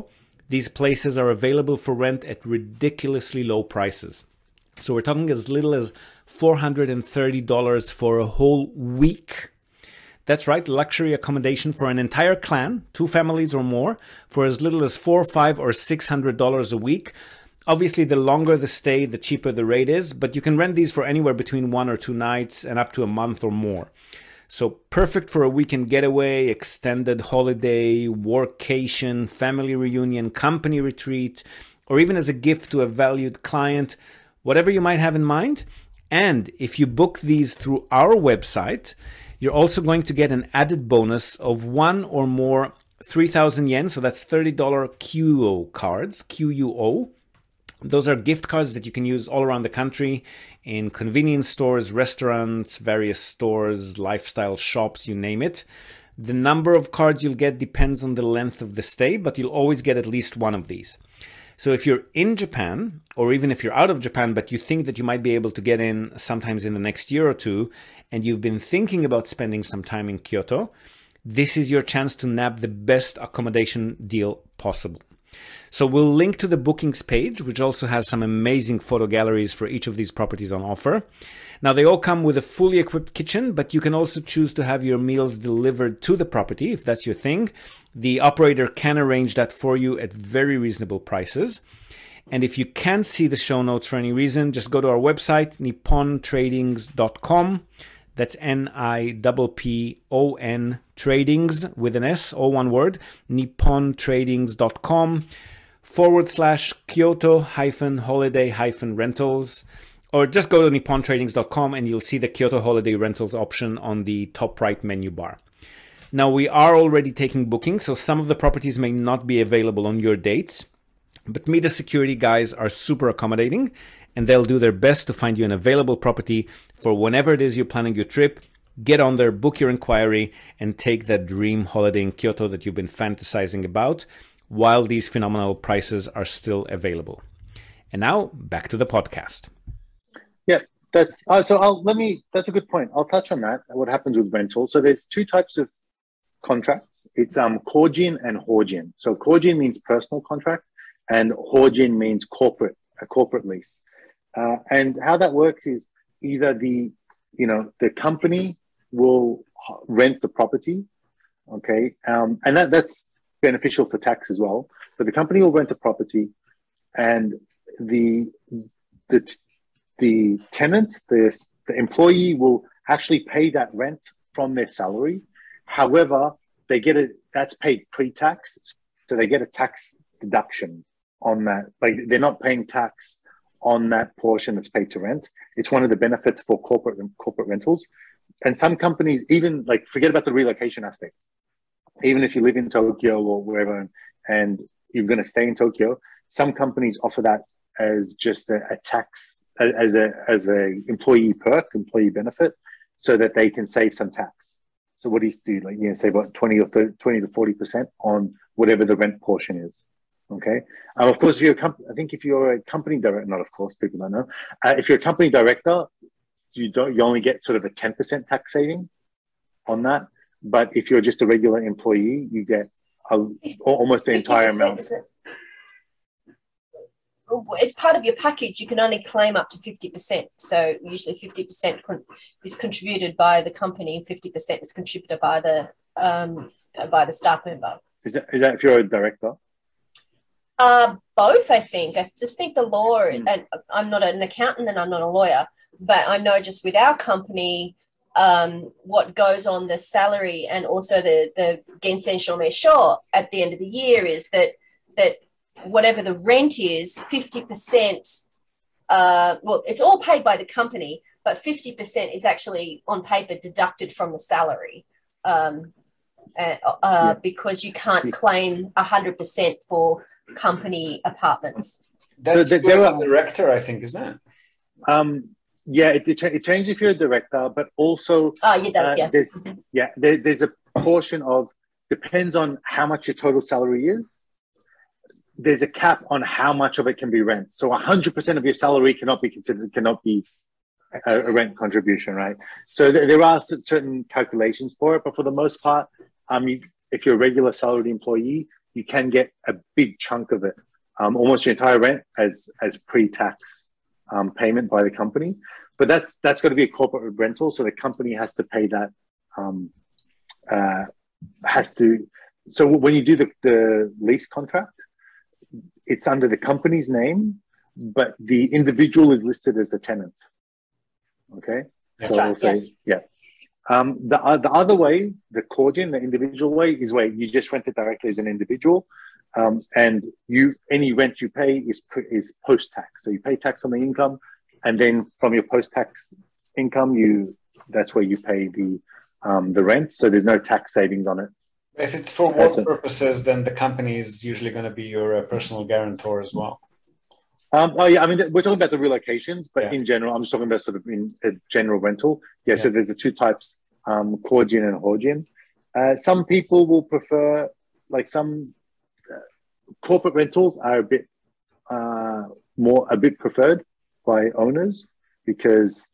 These places are available for rent at ridiculously low prices. So we're talking as little as four hundred thirty dollars for a whole week. That's right, luxury accommodation for an entire clan, two families or more, for as little as four, five, or six hundred dollars a week. Obviously, the longer the stay, the cheaper the rate is, but you can rent these for anywhere between one or two nights and up to a month or more. So perfect for a weekend getaway, extended holiday, workcation, family reunion, company retreat, or even as a gift to a valued client, whatever you might have in mind. And if you book these through our website, you're also going to get an added bonus of one or more three thousand yen, so that's thirty dollars Q O cards, Q U O. Those are gift cards that you can use all around the country in convenience stores, restaurants, various stores, lifestyle shops, you name it. The number of cards you'll get depends on the length of the stay, but you'll always get at least one of these. So if you're in Japan, or even if you're out of Japan, but you think that you might be able to get in sometimes in the next year or two, and you've been thinking about spending some time in Kyoto, this is your chance to nab the best accommodation deal possible. So we'll link to the bookings page, which also has some amazing photo galleries for each of these properties on offer. Now, they all come with a fully equipped kitchen, but you can also choose to have your meals delivered to the property if that's your thing. The operator can arrange that for you at very reasonable prices. And if you can't see the show notes for any reason, just go to our website, nippon tradings dot com. That's N I P P O N Tradings with an S, all one word, nippon tradings dot com forward slash Kyoto hyphen holiday hyphen rentals. Or just go to nippon tradings dot com and you'll see the Kyoto holiday rentals option on the top right menu bar. Now, we are already taking bookings, so some of the properties may not be available on your dates, but Mida Security guys are super accommodating and they'll do their best to find you an available property for whenever it is you're planning your trip. Get on there, book your inquiry, and take that dream holiday in Kyoto that you've been fantasizing about while these phenomenal prices are still available. And now, back to the podcast. Yeah, that's uh, so. I'll let me. That's a good point. I'll touch on that. What happens with rental? So there's two types of contracts. It's um kojin and hojin. So kojin means personal contract, and hojin means corporate, a corporate lease. Uh, and how that works is either the you know the company will rent the property, okay, um, and that that's beneficial for tax as well. But the company will rent a property, and the the the tenant, the, the employee will actually pay that rent from their salary. However, they get it, that's paid pre-tax. So they get a tax deduction on that. Like they're not paying tax on that portion that's paid to rent. It's one of the benefits for corporate corporate rentals. And some companies even like forget about the relocation aspect. Even if you live in Tokyo or wherever and, and you're going to stay in Tokyo, some companies offer that as just a, a tax as a as a employee perk, employee benefit, so that they can save some tax. So what do you do? Like you know, save about twenty or thirty, twenty to forty percent on whatever the rent portion is. Okay. Um, of course, if you're a comp- I think if you're a company director, not of course, people don't know. Uh, if you're a company director, you don't you only get sort of a ten percent tax saving on that. But if you're just a regular employee, you get a, almost the entire amount. It's part of your package. You can only claim up to fifty percent. So usually fifty percent con- is contributed by the company and fifty percent is contributed by the um, by the staff member. Is that, is that if you're a director? Uh, both, I think. I just think the law, mm. and I'm not an accountant and I'm not a lawyer, but I know just with our company, um, what goes on the salary and also the, the Gensen Shomesho at the end of the year is that that whatever the rent is, fifty percent, uh, well, it's all paid by the company, but fifty percent is actually on paper deducted from the salary um, uh, uh, yeah. because you can't claim one hundred percent for company apartments. That's so there are, a director, I think, isn't it? Um, yeah, it, it, it changes if you're a director, but also oh, it does, uh, yeah. There's, yeah, there, there's a portion of, depends on how much your total salary is. There's a cap on how much of it can be rent. So one hundred percent of your salary cannot be considered, cannot be a, a rent contribution, right? So th- there are certain calculations for it, but for the most part, um, you, if you're a regular salaried employee, you can get a big chunk of it, um, almost your entire rent as as pre-tax um, payment by the company. But that's that's got to be a corporate rental, so the company has to pay that. Um, uh, has to. So when you do the, the lease contract, it's under the company's name, but the individual is listed as the tenant. Okay, that's so right. we'll say, yes. Yeah. Um, the uh, the other way, the Cordian, the individual way, is where you just rent it directly as an individual, um, and you any rent you pay is is post tax. So you pay tax on the income, and then from your post tax income, you that's where you pay the um, the rent. So there's no tax savings on it. If it's for work That's purposes, then the company is usually going to be your uh, personal guarantor as well. Um, oh yeah, I mean we're talking about the relocations, but Yeah. in general, I'm just talking about sort of in a general rental. Yeah, Yeah. so there's the two types, um, Cordian and Hordian. Uh, some people will prefer, like some uh, corporate rentals are a bit uh, more a bit preferred by owners because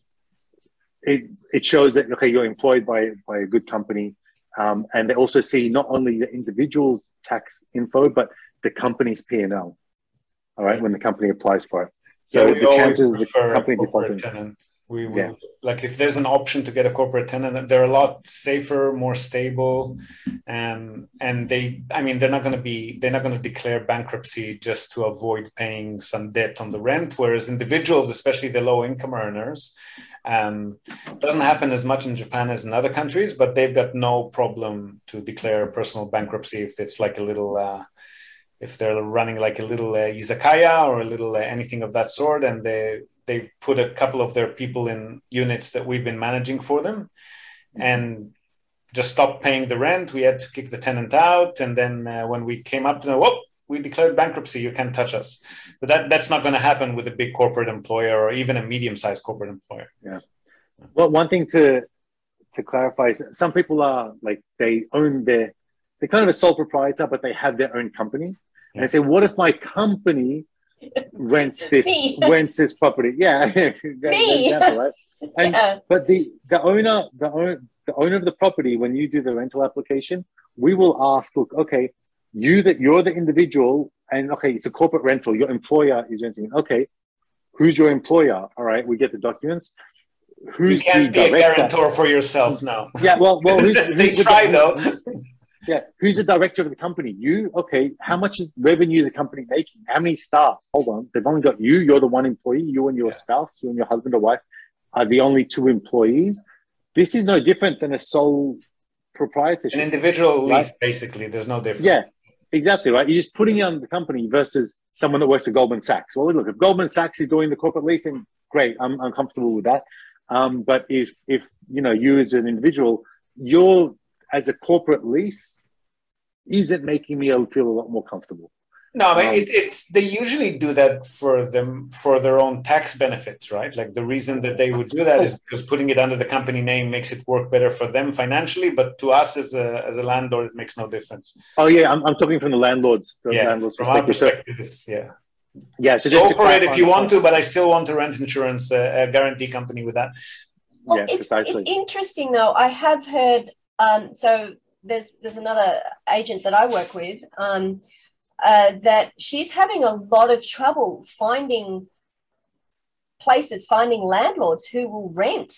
it it shows that okay, you're employed by by a good company. Um, and they also see not only the individual's tax info, but the company's P and L. All right, when the company applies for it. So Yeah, we the chances of the prefer a company corporate defaulting. tenant. We, we Yeah. like if there's an option to get a corporate tenant, they're a lot safer, more stable, um, and they. I mean, they're not going to be. They're not going to declare bankruptcy just to avoid paying some debt on the rent. Whereas individuals, especially the low income earners, um, doesn't happen as much in Japan as in other countries, but they've got no problem to declare personal bankruptcy if it's like a little. Uh, if they're running like a little uh, izakaya or a little uh, anything of that sort, and they they put a couple of their people in units that we've been managing for them, and just stopped paying the rent. We had to kick the tenant out, and then uh, when we came up to, whoop, we declared bankruptcy. You can't touch us. But that that's not going to happen with a big corporate employer or even a medium-sized corporate employer. Yeah. Well, one thing to to clarify is some people are like they own their they're kind of a sole proprietor, but they have their own company. And I say, what if my company rents this Me. rents this property? Yeah, Me. example, right? And Yeah. but the the owner the owner the owner of the property, when you do the rental application, we will ask, look, okay, you that you're the individual, and okay, it's a corporate rental. Your employer is renting. Okay, who's your employer? All right, we get the documents. Who's You can't the be director? a guarantor for yourself now. Yeah, well, well, who's, they who's the- try though. Yeah, who's the director of the company? You, okay. How much is revenue the company making? How many staff? Hold on, they've only got you. You're the one employee. You and your Yeah. spouse, you and your husband or wife, are the only two employees. This is no different than a sole proprietorship. An individual Right. lease, basically. There's no difference. Yeah, exactly right. You're just putting it on the company versus someone that works at Goldman Sachs. Well, look, if Goldman Sachs is doing the corporate leasing, great. I'm I'm comfortable with that. Um, but if if you know you as an individual, you're as a corporate lease isn't making me feel a lot more comfortable. No, but Um, it, it's they usually do that for them for their own tax benefits, right? Like the reason that they would do that is because putting it under the company name makes it work better for them financially. But to us as a as a landlord, it makes no difference. Oh yeah, I'm, I'm talking from the landlords. The Yeah, landlord's from our perspective. perspective, it's, yeah. So, yeah, so just Go to for it clarify if you on want that to, but I still want a rent insurance, uh, a guarantee company with that. Well, yeah, it's precisely. it's interesting though. I have heard. Um, so there's there's another agent that I work with. Um, uh, that she's having a lot of trouble finding places, finding landlords who will rent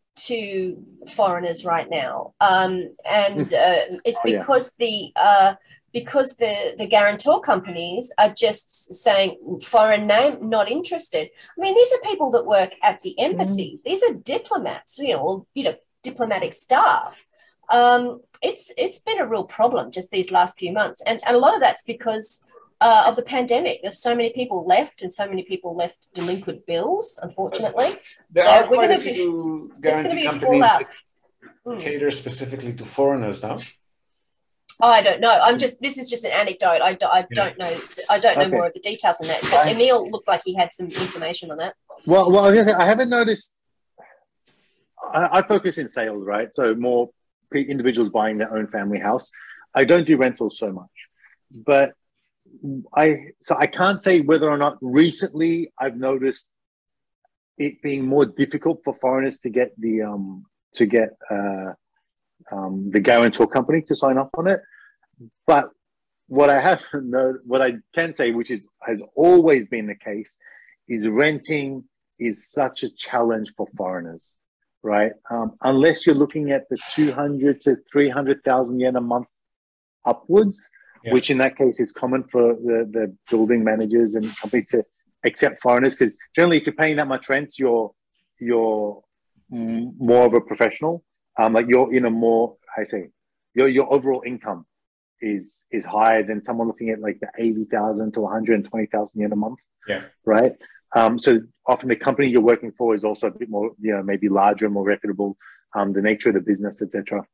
to foreigners right now, um, and uh, it's Oh, yeah. because the uh, because the the guarantor companies are just saying foreign name, not interested. I mean, these are people that work at the embassies. Mm. These are diplomats, you know, or, you know, diplomatic staff. Um, it's it's been a real problem just these last few months, and, and a lot of that's because uh, of the pandemic. There's so many people left, and so many people left delinquent bills, unfortunately. There so are we're quite a gonna be, few there's going to guarantee be a companies fallout. that Mm. cater specifically to foreigners now. Oh, I don't know. I'm just. This is just an anecdote. I, do, I don't know. I don't know Okay. more of the details on that. But Emil looked like he had some information on that. Well, well, I was gonna say I haven't noticed. I, I focus in sales, right? So more individuals buying their own family house. I don't do rentals so much, but I so I can't say whether or not recently I've noticed it being more difficult for foreigners to get the um to get uh, um, the guarantor company to sign up on it. But what I have no, what I can say, which is has always been the case, is renting is such a challenge for foreigners, right? Um, unless you're looking at the two hundred to three hundred thousand yen a month upwards, yeah. which in that case is common for the, the building managers and companies to accept foreigners, because generally if you're paying that much rent, you're you're more of a professional. Um, like you're in a more, how I say, your your overall income is is higher than someone looking at like the eighty thousand to one hundred twenty thousand yen a month. Yeah. Right. Um, so often the company you're working for is also a bit more, you know, maybe larger, more reputable, um, the nature of the business, et cetera.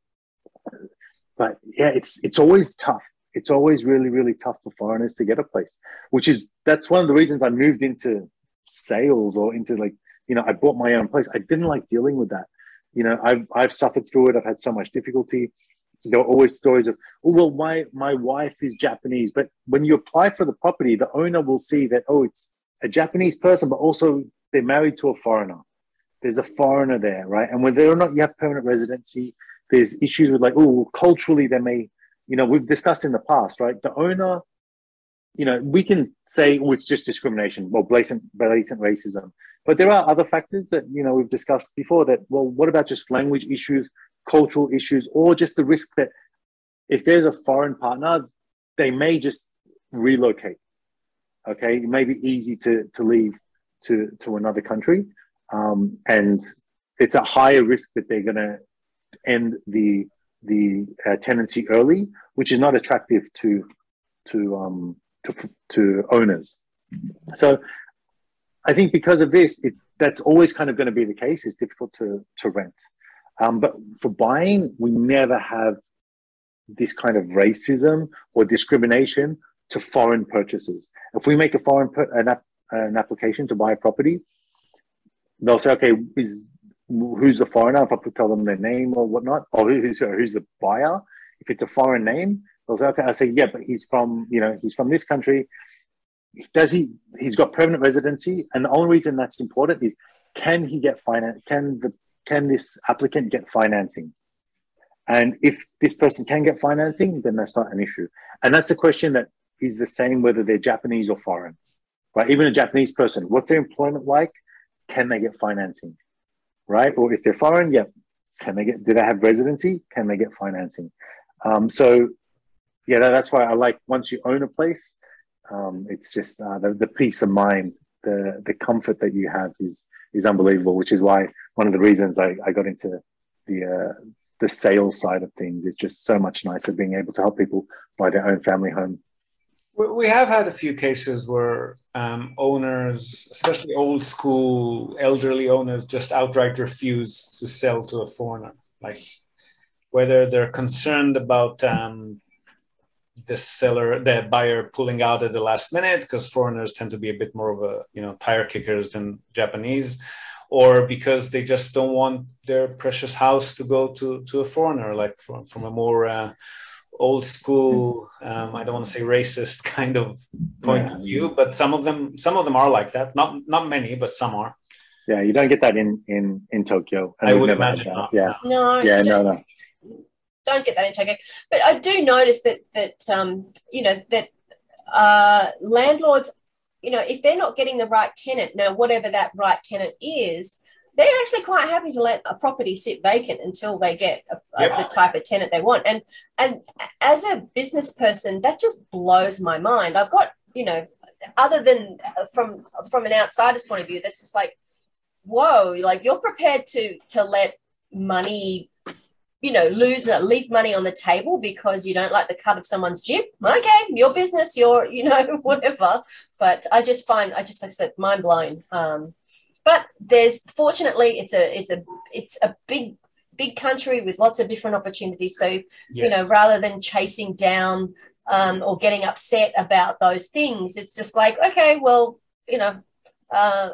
But yeah, it's it's always tough. It's always really, really tough for foreigners to get a place, which is, that's one of the reasons I moved into sales or into like, you know, I bought my own place. I didn't like dealing with that. You know, I've, I've suffered through it. I've had so much difficulty. There are always stories of, oh, well, my, my wife is Japanese. But when you apply for the property, the owner will see that, oh, it's a Japanese person, but also they're married to a foreigner. There's a foreigner there, right? And whether or not you have permanent residency, there's issues with like, oh, culturally they may, you know, we've discussed in the past, right? The owner, you know, we can say, oh, it's just discrimination or blatant, blatant racism. But there are other factors that, you know, we've discussed before that, well, what about just language issues, cultural issues, or just the risk that if there's a foreign partner, they may just relocate. Okay. It may be easy to, to leave to, to another country. Um, and it's a higher risk that they're going to end the, the uh, tenancy early, which is not attractive to, to, um, to, to owners. So I think because of this, it, that's always kind of going to be the case. It's difficult to, to rent. Um, but for buying, we never have this kind of racism or discrimination to foreign purchases. If we make a foreign per, an, ap, an application to buy a property, they'll say, okay, is, who's the foreigner? If I could tell them their name or whatnot, or who's, who's the buyer. If it's a foreign name, they'll say, okay, I say, yeah, but he's from, you know, he's from this country. Does he, he's got permanent residency. And the only reason that's important is, can he get finance? Can the, can this applicant get financing? And if this person can get financing, then that's not an issue. And that's the question that is the same whether they're Japanese or foreign, right? Even a Japanese person, what's their employment like? Can they get financing, right? Or if they're foreign, yeah, can they get, do they have residency? Can they get financing? Um, so yeah, that, that's why I like, once you own a place, um, it's just uh, the, the peace of mind, the the comfort that you have is is unbelievable, which is why one of the reasons I, I got into the uh, the sales side of things. It's just so much nicer being able to help people buy their own family home. We have had a few cases where um, owners, especially old school elderly owners, just outright refuse to sell to a foreigner. Like whether they're concerned about um, the seller, the buyer pulling out at the last minute, because foreigners tend to be a bit more of a, you know, tire kickers than Japanese, or because they just don't want their precious house to go to, to a foreigner, like from, from a more uh, old school, um, I don't want to say racist kind of point yeah. of view, but some of them, some of them are like that. Not not many, but some are. Yeah, you don't get that in in in Tokyo. I, I would imagine not. Yeah, no, yeah, no, no. Don't get that in Tokyo. But I do notice that that um, you know that uh, landlords, you know, if they're not getting the right tenant, now whatever that right tenant is, they're actually quite happy to let a property sit vacant until they get a, yep. a, the type of tenant they want. And and as a business person, that just blows my mind. I've got, you know, other than from from an outsider's point of view, that's just like, whoa, like you're prepared to to let money, you know, lose, leave money on the table because you don't like the cut of someone's jib. Okay, your business, your, you know, whatever. But I just find, I just, like I said, mind blowing. Um, But there's, fortunately, it's a it's a it's a big big country with lots of different opportunities. So yes. you know, rather than chasing down um, or getting upset about those things, it's just like, okay, well, you know, uh,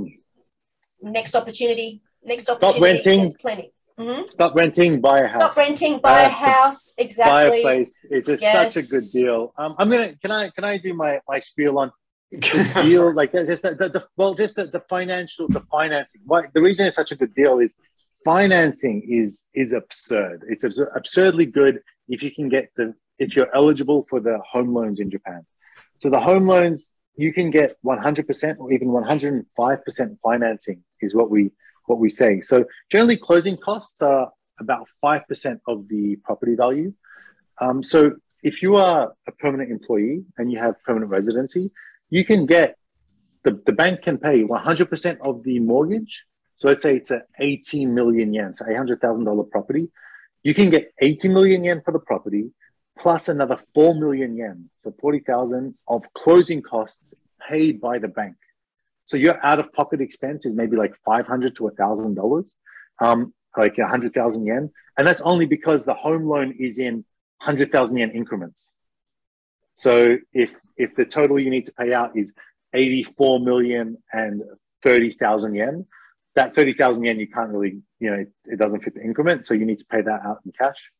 next opportunity, next opportunity. Stop renting. There's plenty. Mm-hmm. Stop renting, buy a house. Stop renting, buy uh, a house. Exactly. Buy a place. It's just yes. such a good deal. Um, I'm gonna. Can I? Can I do my my spiel on? The deal, like just the, the, the well, just the, the financial, the financing. Why the reason it's such a good deal is financing is is absurd. It's absurd, absurdly good if you can get the if you're eligible for the home loans in Japan. So the home loans, you can get one hundred percent or even one hundred five percent financing is what we what we say. So generally closing costs are about five percent of the property value. Um, so if you are a permanent employee and you have permanent residency, you can get, the, the bank can pay one hundred percent of the mortgage. So let's say it's a eighteen million yen, so eight hundred thousand dollars property. You can get eighty million yen for the property, plus another four million yen, so forty thousand of closing costs paid by the bank. So your out-of-pocket expense is maybe like five hundred to one thousand dollars, um, like one hundred thousand yen. And that's only because the home loan is in one hundred thousand yen increments. So if if the total you need to pay out is eighty-four million and thirty thousand yen, that thirty thousand yen, you can't really, you know, it, it doesn't fit the increment. So you need to pay that out in cash.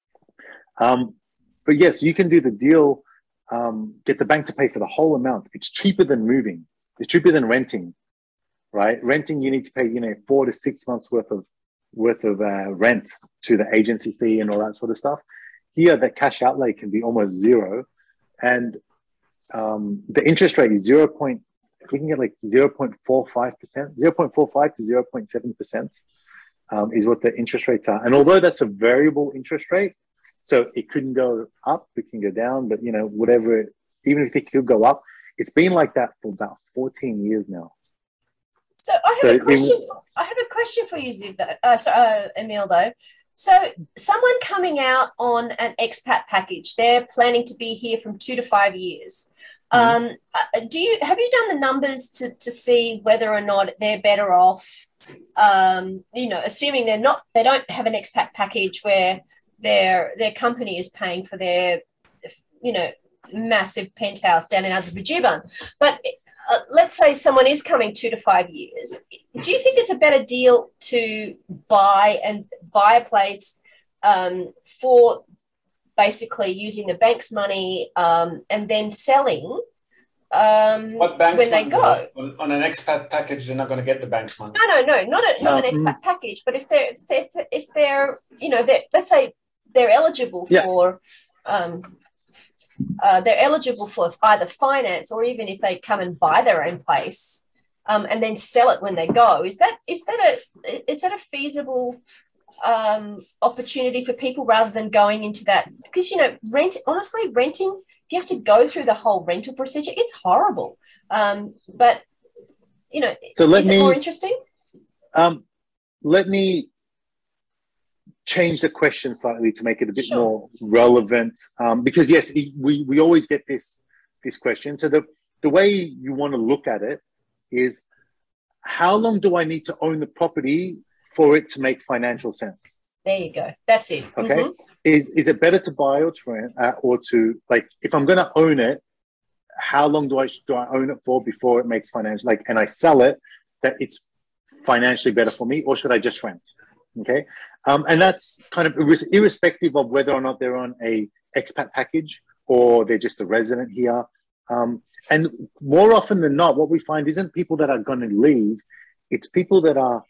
Um, but yes, you can do the deal, um, get the bank to pay for the whole amount. It's cheaper than moving. It's cheaper than renting, right? Renting, you need to pay, you know, four to six months worth of, worth of uh, rent to the agency fee and all that sort of stuff. Here, the cash outlay can be almost zero. And um, the interest rate is zero. Point, we can get like zero point four five percent, zero point four five to zero point seven percent um, is what the interest rates are. And although that's a variable interest rate, so it couldn't go up, it can go down, but you know, whatever, even if it could go up, it's been like that for about fourteen years now. So I have so a question. For, I have a question for you, Ziv. Though. Uh, so, uh, Emil, though. So someone coming out on an expat package, they're planning to be here from two to five years. Mm-hmm. Um, do you have you done the numbers to to see whether or not they're better off? Um, you know, assuming they're not, they don't have an expat package where their their company is paying for their, you know, massive penthouse down in Azerbaijan. But uh, let's say someone is coming two to five years. Do you think it's a better deal to buy and buy a place um, for basically using the bank's money um, and then selling um, what bank's when they money? go? On, on an expat package, they're not going to get the bank's money. No, no, no, not a, not um, an expat package. But if they're if they're, if they're you know, they're, let's say they're eligible for. Yeah. Um, Uh, they're eligible for either finance or even if they come and buy their own place um, and then sell it when they go. Is that is that a is that a feasible um, opportunity for people rather than going into that? Because, you know, rent, honestly, renting, if you have to go through the whole rental procedure, it's horrible. Um, but, you know, so let is me, it more interesting? Um, let me change the question slightly to make it a bit Sure. more relevant, um, because yes, we we always get this this question. So the the way you want to look at it is, how long do I need to own the property for it to make financial sense? There you go. That's it. Okay, mm-hmm. is is it better to buy or to rent, uh, or to, like, if I'm going to own it, how long do I do I own it for before it makes financial, like, and I sell it, that it's financially better for me, or should I just rent? Okay. Um, and that's kind of irrespective of whether or not they're on a expat package or they're just a resident here. Um, and more often than not, what we find isn't people that are going to leave. It's people that are,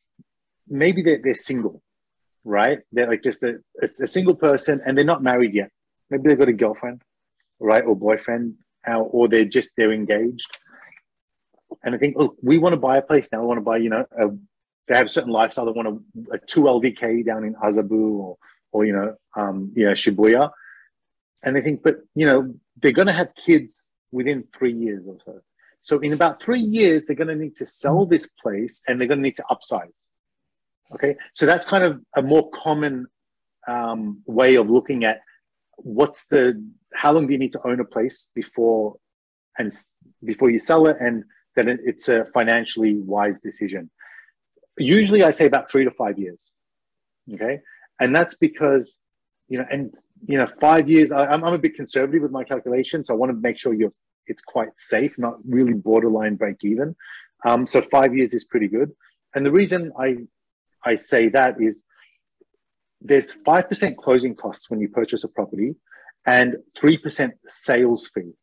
maybe they're, they're single, right? They're like just a, a single person and they're not married yet. Maybe they've got a girlfriend, right? Or boyfriend, or they're just, they're engaged. And I think, look, we want to buy a place now. We want to buy, you know, a they have a certain lifestyle. They want a, a two L D K down in Azabu or, or you know, um, you know, Shibuya. And they think, but, you know, they're going to have kids within three years or so. So in about three years, they're going to need to sell this place and they're going to need to upsize. Okay. So that's kind of a more common um, way of looking at what's the, how long do you need to own a place before, and before you sell it, and then it's a financially wise decision. Usually I say about three to five years. Okay. And that's because, you know, and, you know, five years, I, I'm, I'm a bit conservative with my calculations. So I want to make sure you're, it's quite safe, not really borderline break even. Um, so five years is pretty good. And the reason I, I say that is there's five percent closing costs when you purchase a property and three percent sales fee,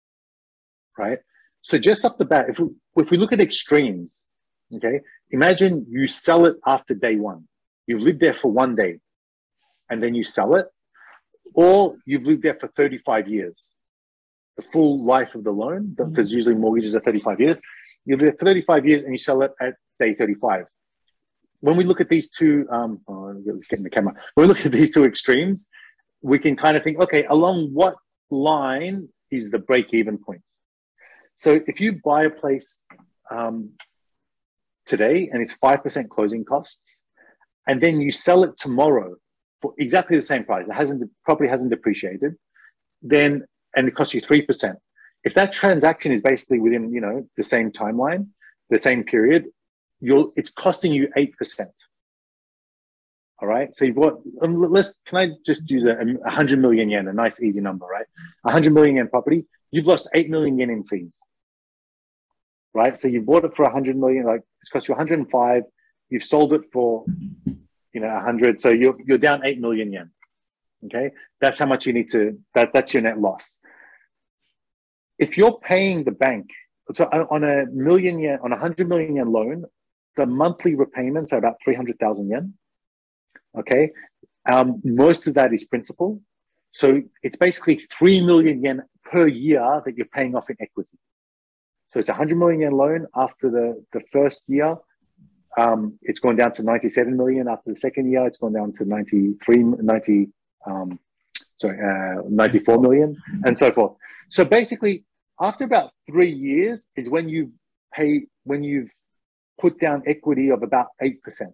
right? So just off the bat, if we, if we look at extremes, okay, imagine you sell it after day one. You've lived there for one day and then you sell it. or you've lived there for thirty-five years, the full life of the loan, because usually mortgages are thirty-five years. You live there for thirty-five years and you sell it at day thirty-five. When we look at these two, um, oh, getting the camera. When we look at these two extremes, we can kind of think, okay, along what line is the break-even point? So if you buy a place um, today and it's five percent closing costs, and then you sell it tomorrow for exactly the same price, it hasn't, property hasn't depreciated, then, and it costs you three percent. If that transaction is basically within, you know, the same timeline, the same period, you'll, it's costing you eight percent. All right. So you've got, um, let's, can I just use a, a hundred million yen, a nice easy number, right? A hundred million yen property, you've lost eight million yen in fees, right? So you bought it for a hundred million, like it's cost you one hundred five. You've sold it for, you know, a hundred. So you're, you're down eight million yen. Okay. That's how much you need to, that, that's your net loss. If you're paying the bank, so on a million yen, on a hundred million yen loan, the monthly repayments are about three hundred thousand yen. Okay. Um, most of that is principal. So it's basically three million yen per year that you're paying off in equity. So it's a hundred million yen loan. After the, the first year, um, it's gone down to ninety-seven million. After the second year, it's gone down to ninety-three, ninety, um, sorry, uh, ninety-four million and so forth. So basically, after about three years is when you pay, when you've put down equity of about eight percent.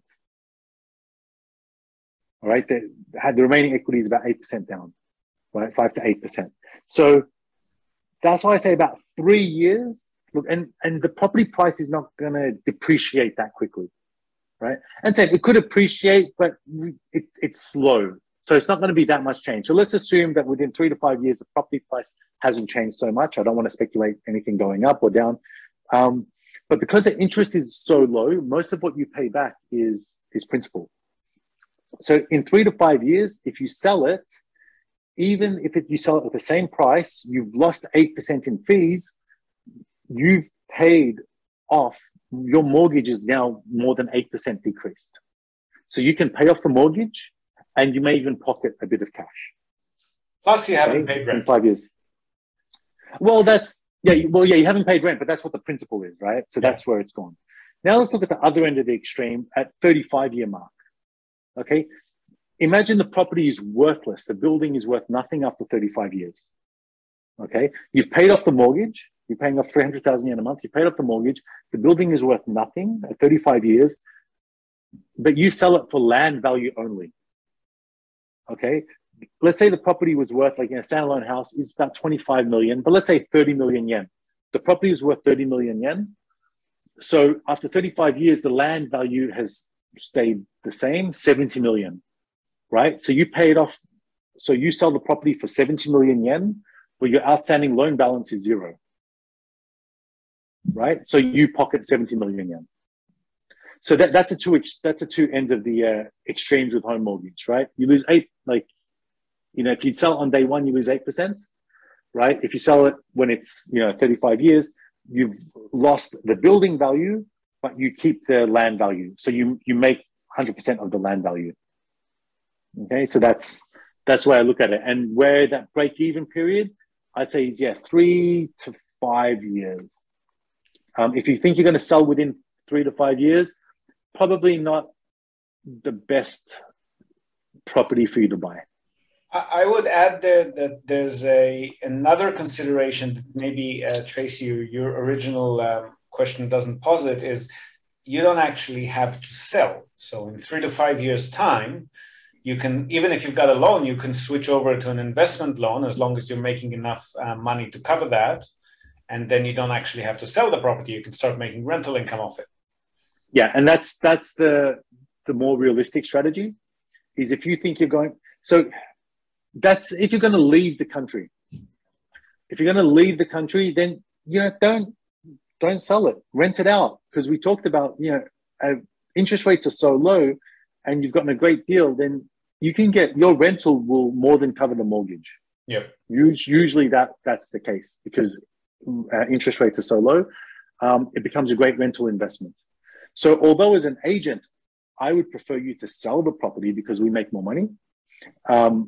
All right, the, the remaining equity is about eight percent down, right? Five to eight percent. So that's why I say about three years. Look, and and the property price is not going to depreciate that quickly, right? And so it could appreciate, but it, it's slow. So it's not going to be that much change. So let's assume that within three to five years, the property price hasn't changed so much. I don't want to speculate anything going up or down. Um, but because the interest is so low, most of what you pay back is, is principal. So in three to five years, if you sell it, even if it, you sell it at the same price, you've lost eight percent in fees, you've paid off, your mortgage is now more than eight percent decreased. So you can pay off the mortgage, and you may even pocket a bit of cash. Plus, you haven't okay? paid rent. In five years. Well, that's, yeah, well, yeah, you haven't paid rent, but that's what the principal is, right? So yeah. That's where it's gone. Now let's look at the other end of the extreme at thirty-five year mark. Okay. Imagine the property is worthless. The building is worth nothing after thirty-five years. Okay. You've paid off the mortgage. You're paying off three hundred thousand yen a month. You paid off the mortgage. The building is worth nothing at thirty-five years, but you sell it for land value only. Okay. Let's say the property was worth, like in a standalone house, is about twenty-five million, but let's say thirty million yen. The property is worth thirty million yen. So after thirty-five years, the land value has stayed the same, seventy million, right? So you pay it off. So you sell the property for seventy million yen, but your outstanding loan balance is zero, right? So you pocket seventy million yen. So that, that's a two, that's a two ends of the uh, extremes with home mortgage, right? You lose eight, like, you know, if you sell on day one, you lose eight percent, right? If you sell it when it's, you know, thirty-five years, you've lost the building value, but you keep the land value. So you, you make one hundred percent of the land value. Okay. So that's, that's where I look at it. And where that break even period, I'd say is, yeah, three to five years. Um, if you think you're going to sell within three to five years, probably not the best property for you to buy. I would add there that there's a another consideration that maybe, uh, Tracy, your original um, question doesn't posit, is you don't actually have to sell. So in three to five years' time, you can, even if you've got a loan, you can switch over to an investment loan as long as you're making enough uh, money to cover that. And then you don't actually have to sell the property. You can start making rental income off it. Yeah, and that's that's the the more realistic strategy, is if you think you're going, so that's if you're going to leave the country. If you're going to leave the country, then, you know, don't don't sell it, rent it out, because we talked about, you know, uh, interest rates are so low, and you've gotten a great deal. Then you can get, your rental will more than cover the mortgage. Yeah, usually that that's the case, because uh, interest rates are so low. Um, it becomes a great rental investment. So although as an agent, I would prefer you to sell the property because we make more money. Um,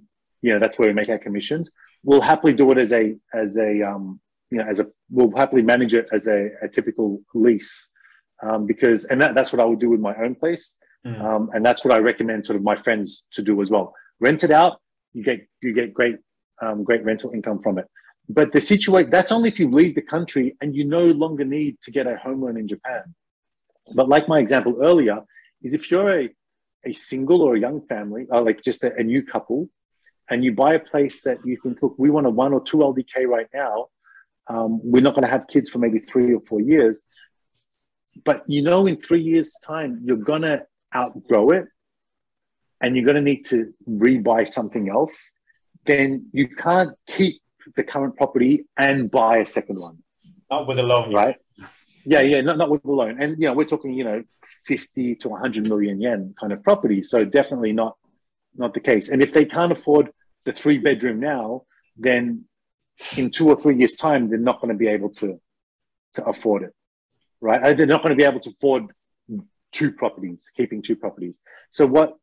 you know, that's where we make our commissions. We'll happily do it as a, as a, um, you know, as a, we'll happily manage it as a, a typical lease, um, because, and that, that's what I would do with my own place. Mm. Um, and that's what I recommend sort of my friends to do as well. Rent it out, you get, you get great, um, great rental income from it. But the situation, that's only if you leave the country and you no longer need to get a home loan in Japan. But like my example earlier, is if you're a, a single or a young family, or like just a, a new couple, and you buy a place that you think, look, we want a one or two L D K right now. Um, we're not going to have kids for maybe three or four years. But you know, in three years' time, you're going to outgrow it and you're going to need to rebuy something else. Then you can't keep the current property and buy a second one. Not with a loan. Right? Yeah, yeah, not, not with the loan. And, you know, we're talking, you know, fifty to one hundred million yen kind of property. So definitely not, not the case. And if they can't afford the three bedroom now, then in two or three years time, they're not going to be able to, to afford it, right? They're not going to be able to afford two properties, keeping two properties. So what,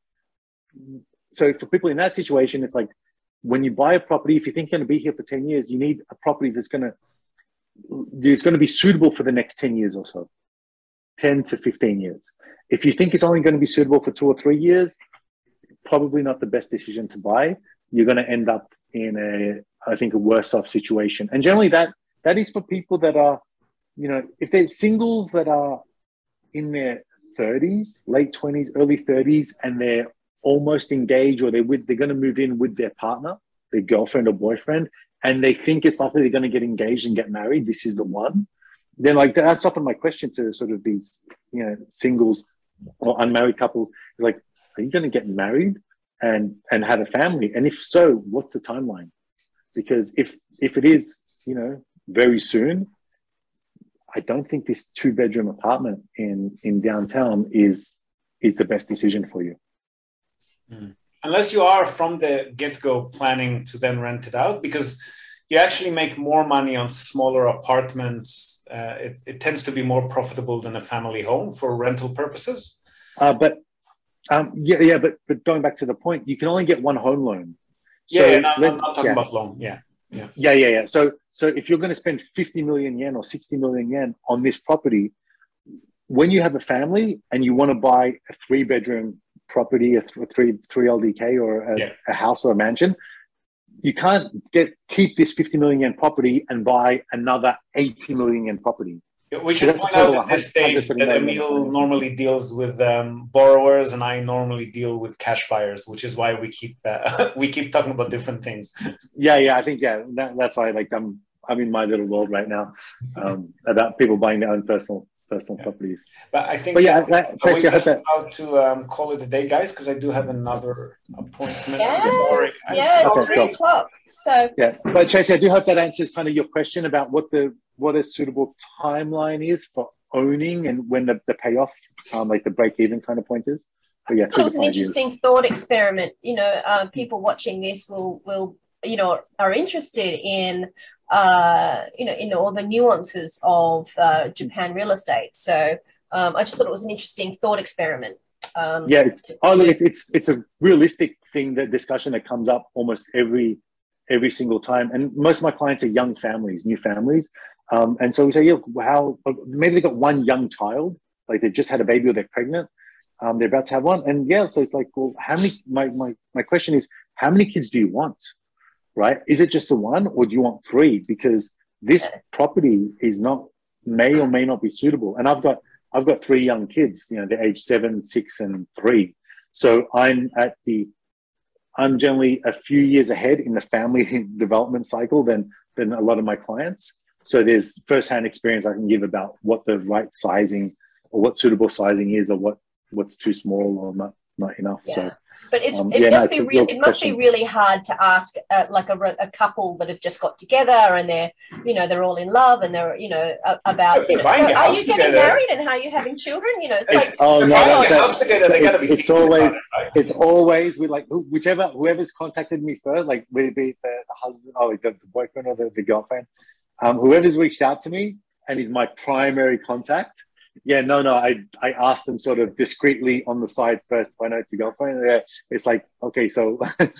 so for people in that situation, it's like when you buy a property, if you think you're going to be here for ten years, you need a property that's going to, it's going to be suitable for the next ten years or so, ten to fifteen years. If you think it's only going to be suitable for two or three years, probably not the best decision to buy. You're going to end up in a, I think, a worse off situation. And generally that, that is for people that are, you know, if they're singles that are in their thirties, late twenties, early thirties, and they're almost engaged, or they're with, they're going to move in with their partner, their girlfriend or boyfriend, and they think it's likely they're going to get engaged and get married, this is the one, then like that's often my question to sort of these, you know, singles or unmarried couples is like, are you going to get married and and have a family? And if so, what's the timeline? Because if if it is, you know, very soon, I don't think this two bedroom apartment in in downtown is is the best decision for you. Mm. Unless you are from the get-go planning to then rent it out, because you actually make more money on smaller apartments. Uh, it, it tends to be more profitable than a family home for rental purposes. Uh, but um, yeah, yeah, but but going back to the point, you can only get one home loan. So yeah, yeah no, let, I'm not talking yeah. about loan. Yeah, yeah, yeah, yeah, yeah. So so if you're going to spend fifty million yen or sixty million yen on this property, when you have a family and you want to buy a three bedroom property, a th- three three L D K or a, yeah. a house or a mansion, you can't get keep this fifty million yen property and buy another eighty million yen property. Yeah, we should point out at this stage that Emil normally deals with um, borrowers and I normally deal with cash buyers, which is why we keep uh, we keep talking about different things. Yeah, yeah, I think yeah, that, that's why like I'm I'm in my little world right now um, about people buying their own personal. personal yeah. properties. But I think but yeah, that, are we just that... about to um, call it a day, guys, because I do have another appointment. Yes, yes, okay, three cool. o'clock. So yeah, but Tracy, I do hope that answers kind of your question about what the what a suitable timeline is for owning and when the, the payoff, um, like the break even kind of point is. But yeah, it was an interesting years. thought experiment. You know, uh, people watching this will will you know are interested in. Uh, you know, in all the nuances of uh, Japan real estate. So um, I just thought it was an interesting thought experiment. Um, yeah. To, oh, look, it's, it's it's a realistic thing, that discussion that comes up almost every every single time. And most of my clients are young families, new families. Um, and so we say, yeah, how maybe they got one young child, like they've just had a baby or they're pregnant. Um, they're about to have one. And yeah, so it's like, well, how many, my, my, my question is, how many kids do you want? Right? Is it just the one, or do you want three? Because this property is not, may or may not be suitable. And I've got, I've got three young kids, you know, they're age seven, six, and three. So I'm at the, I'm generally a few years ahead in the family development cycle than, than a lot of my clients. So there's firsthand experience I can give about what the right sizing or what suitable sizing is, or what, what's too small or not. Not enough. Yeah. So, but it's um, it yeah, must no, be real. It must question. be really hard to ask uh, like a, a couple that have just got together and they're you know they're all in love and they're you know about you know, so are you getting together. married and how are you having children? You know, it's, it's like oh no, that's, that's, together, they it's, gotta be it's always it, right? It's always with like whichever whoever's contacted me first, like maybe the, the husband or like the, the boyfriend or the, the girlfriend, um, whoever's reached out to me and is my primary contact. Yeah, no, no. I I asked them sort of discreetly on the side first. If I know it's a girlfriend, yeah, it's like okay. So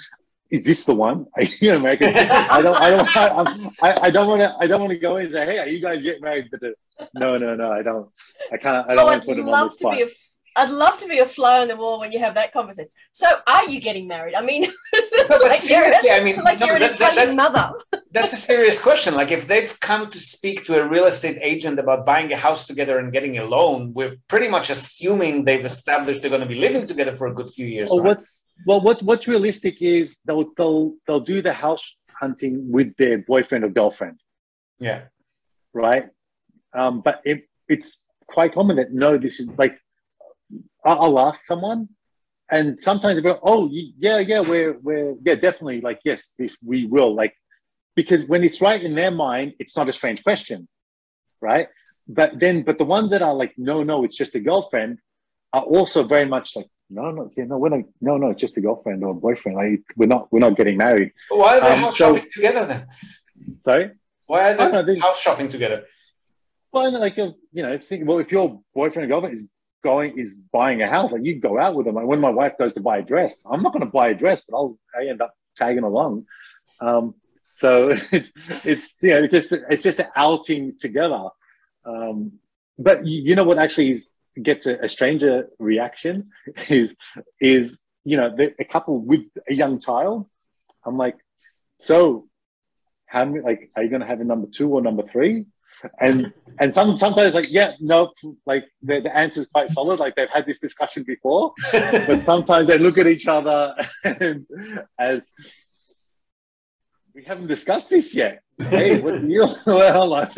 is this the one? Are you gonna make it? I don't, I don't, I, I, I don't want to, I don't want to go in and say, hey, are you guys getting married? But no, no, no, I don't, I can't, I don't oh, want to put them on the spot. I'd love to be a fly on the wall when you have that conversation. So, are you getting married? I mean, no, like seriously, you're, I mean, like no, you're an that, Italian that, mother. That's a serious question. Like, if they've come to speak to a real estate agent about buying a house together and getting a loan, we're pretty much assuming they've established they're going to be living together for a good few years. Well, right? what's well, what what's realistic is they'll they'll they'll do the house hunting with their boyfriend or girlfriend. Yeah. Right. Um, but it, it's quite common that no, this is like. I'll ask someone, and sometimes they go, "Oh, yeah, yeah, we're, we're, yeah, definitely, like, yes, this we will, like," because when it's right in their mind, it's not a strange question, right? But then, but the ones that are like, "No, no, it's just a girlfriend," are also very much like, "No, no, yeah, no, we're not, no, no, it's just a girlfriend or a boyfriend. Like, we're not, we're not getting married." But why are they um, house so, shopping together then? Sorry, why are they know, house shopping together? Well, like, you know, it's thinking, well, if your boyfriend or girlfriend is going is buying a house, like you go out with them. Like when my wife goes to buy a dress, I'm not going to buy a dress, but I'll I end up tagging along. Um, so it's it's you know it's just it's just an outing together. Um, but you, you know what actually is gets a, a stranger reaction is is you know the, a couple with a young child. I'm like, so how many like are you going to have a number two or number three? And and some sometimes like yeah no like the, the answer is quite solid, like they've had this discussion before, but sometimes they look at each other and as we haven't discussed this yet. Hey, what do you well um,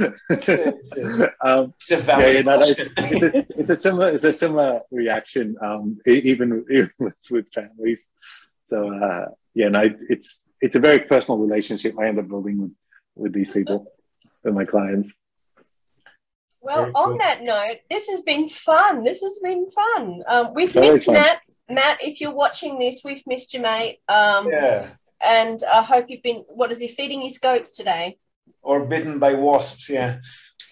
yeah, yeah no, it's, it's, a, it's a similar it's a similar reaction um, even, even with, with families. So uh, yeah no it's it's a very personal relationship I end up building with with these people. And my clients. Well, Very on cool. that note, this has been fun. This has been fun. Um, we've missed you, Matt. Matt, if you're watching this, we've missed you, mate. Um, yeah. And I hope you've been, what is he, feeding his goats today? Or bitten by wasps, yeah.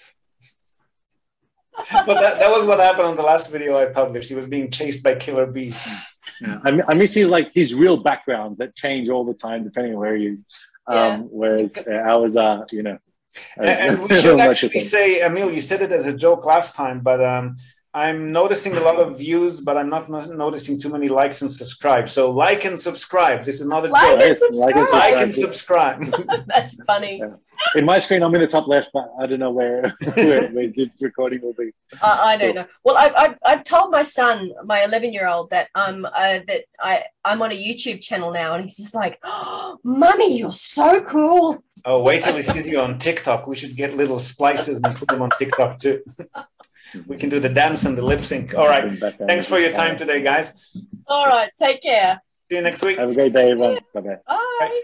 But that, that was what happened on the last video I published. He was being chased by killer bees. Yeah. I, I miss his, like, his real backgrounds that change all the time depending on where he is. Um, yeah. Whereas uh, ours are, you know, And, and we should actually say, Emil, you said it as a joke last time, but um, I'm noticing a lot of views, but I'm not no- noticing too many likes and subscribe. So like and subscribe. This is not a like joke. And subscribe. Like and subscribe. Like and subscribe. That's funny. Yeah. In my screen, I'm in the top left, but I don't know where where, where this recording will be. Uh, I don't so. know. Well, I've, I've I've told my son, my eleven-year-old, that um uh, that I I'm on a YouTube channel now, and he's just like, oh, "Mummy, you're so cool." Oh, wait till he sees you on TikTok. We should get little splices and put them on TikTok too. We can do the dance and the lip sync. All right. Thanks for your time today, guys. All right. Take care. See you next week. Have a great day, everyone. Bye-bye. Bye. Bye.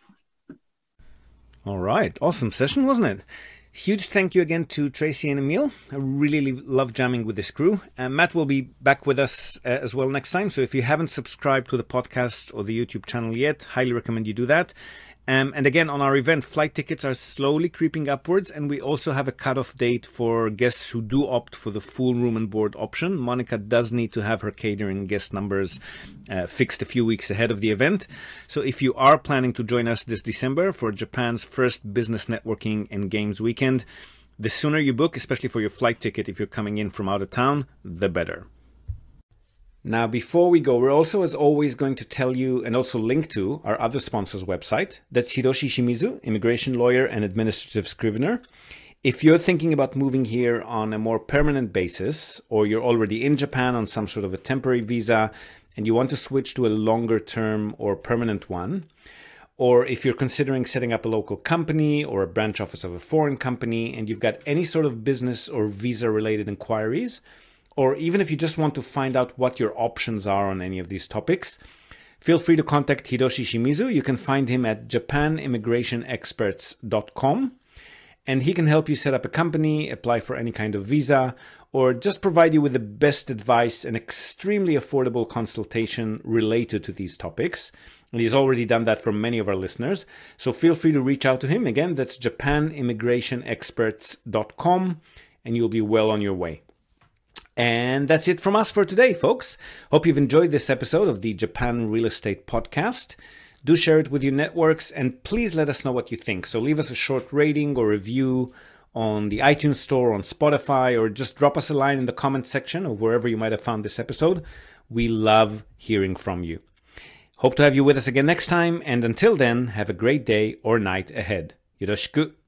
All right. Awesome session, wasn't it? Huge thank you again to Tracy and Emil. I really love jamming with this crew. Uh, Matt will be back with us uh, as well next time. So if you haven't subscribed to the podcast or the YouTube channel yet, highly recommend you do that. Um, and again, on our event, flight tickets are slowly creeping upwards, and we also have a cutoff date for guests who do opt for the full room and board option. Monica does need to have her catering guest numbers uh, fixed a few weeks ahead of the event. So if you are planning to join us this December for Japan's first business networking and games weekend, the sooner you book, especially for your flight ticket if you're coming in from out of town, the better. Now, before we go, we're also, as always, going to tell you and also link to our other sponsor's website. That's Hiroshi Shimizu, immigration lawyer and administrative scrivener. If you're thinking about moving here on a more permanent basis, or you're already in Japan on some sort of a temporary visa and you want to switch to a longer term or permanent one, or if you're considering setting up a local company or a branch office of a foreign company and you've got any sort of business or visa related inquiries, or even if you just want to find out what your options are on any of these topics, feel free to contact Hiroshi Shimizu. You can find him at japan immigration experts dot com, and he can help you set up a company, apply for any kind of visa, or just provide you with the best advice and extremely affordable consultation related to these topics. And he's already done that for many of our listeners. So feel free to reach out to him. Again, that's japan immigration experts dot com, and you'll be well on your way. And that's it from us for today, folks. Hope you've enjoyed this episode of the Japan Real Estate Podcast. Do share it with your networks, and please let us know what you think. So leave us a short rating or review on the iTunes Store, on Spotify, or just drop us a line in the comment section of wherever you might have found this episode. We love hearing from you. Hope to have you with us again next time, and until then, have a great day or night ahead. Yoroshiku.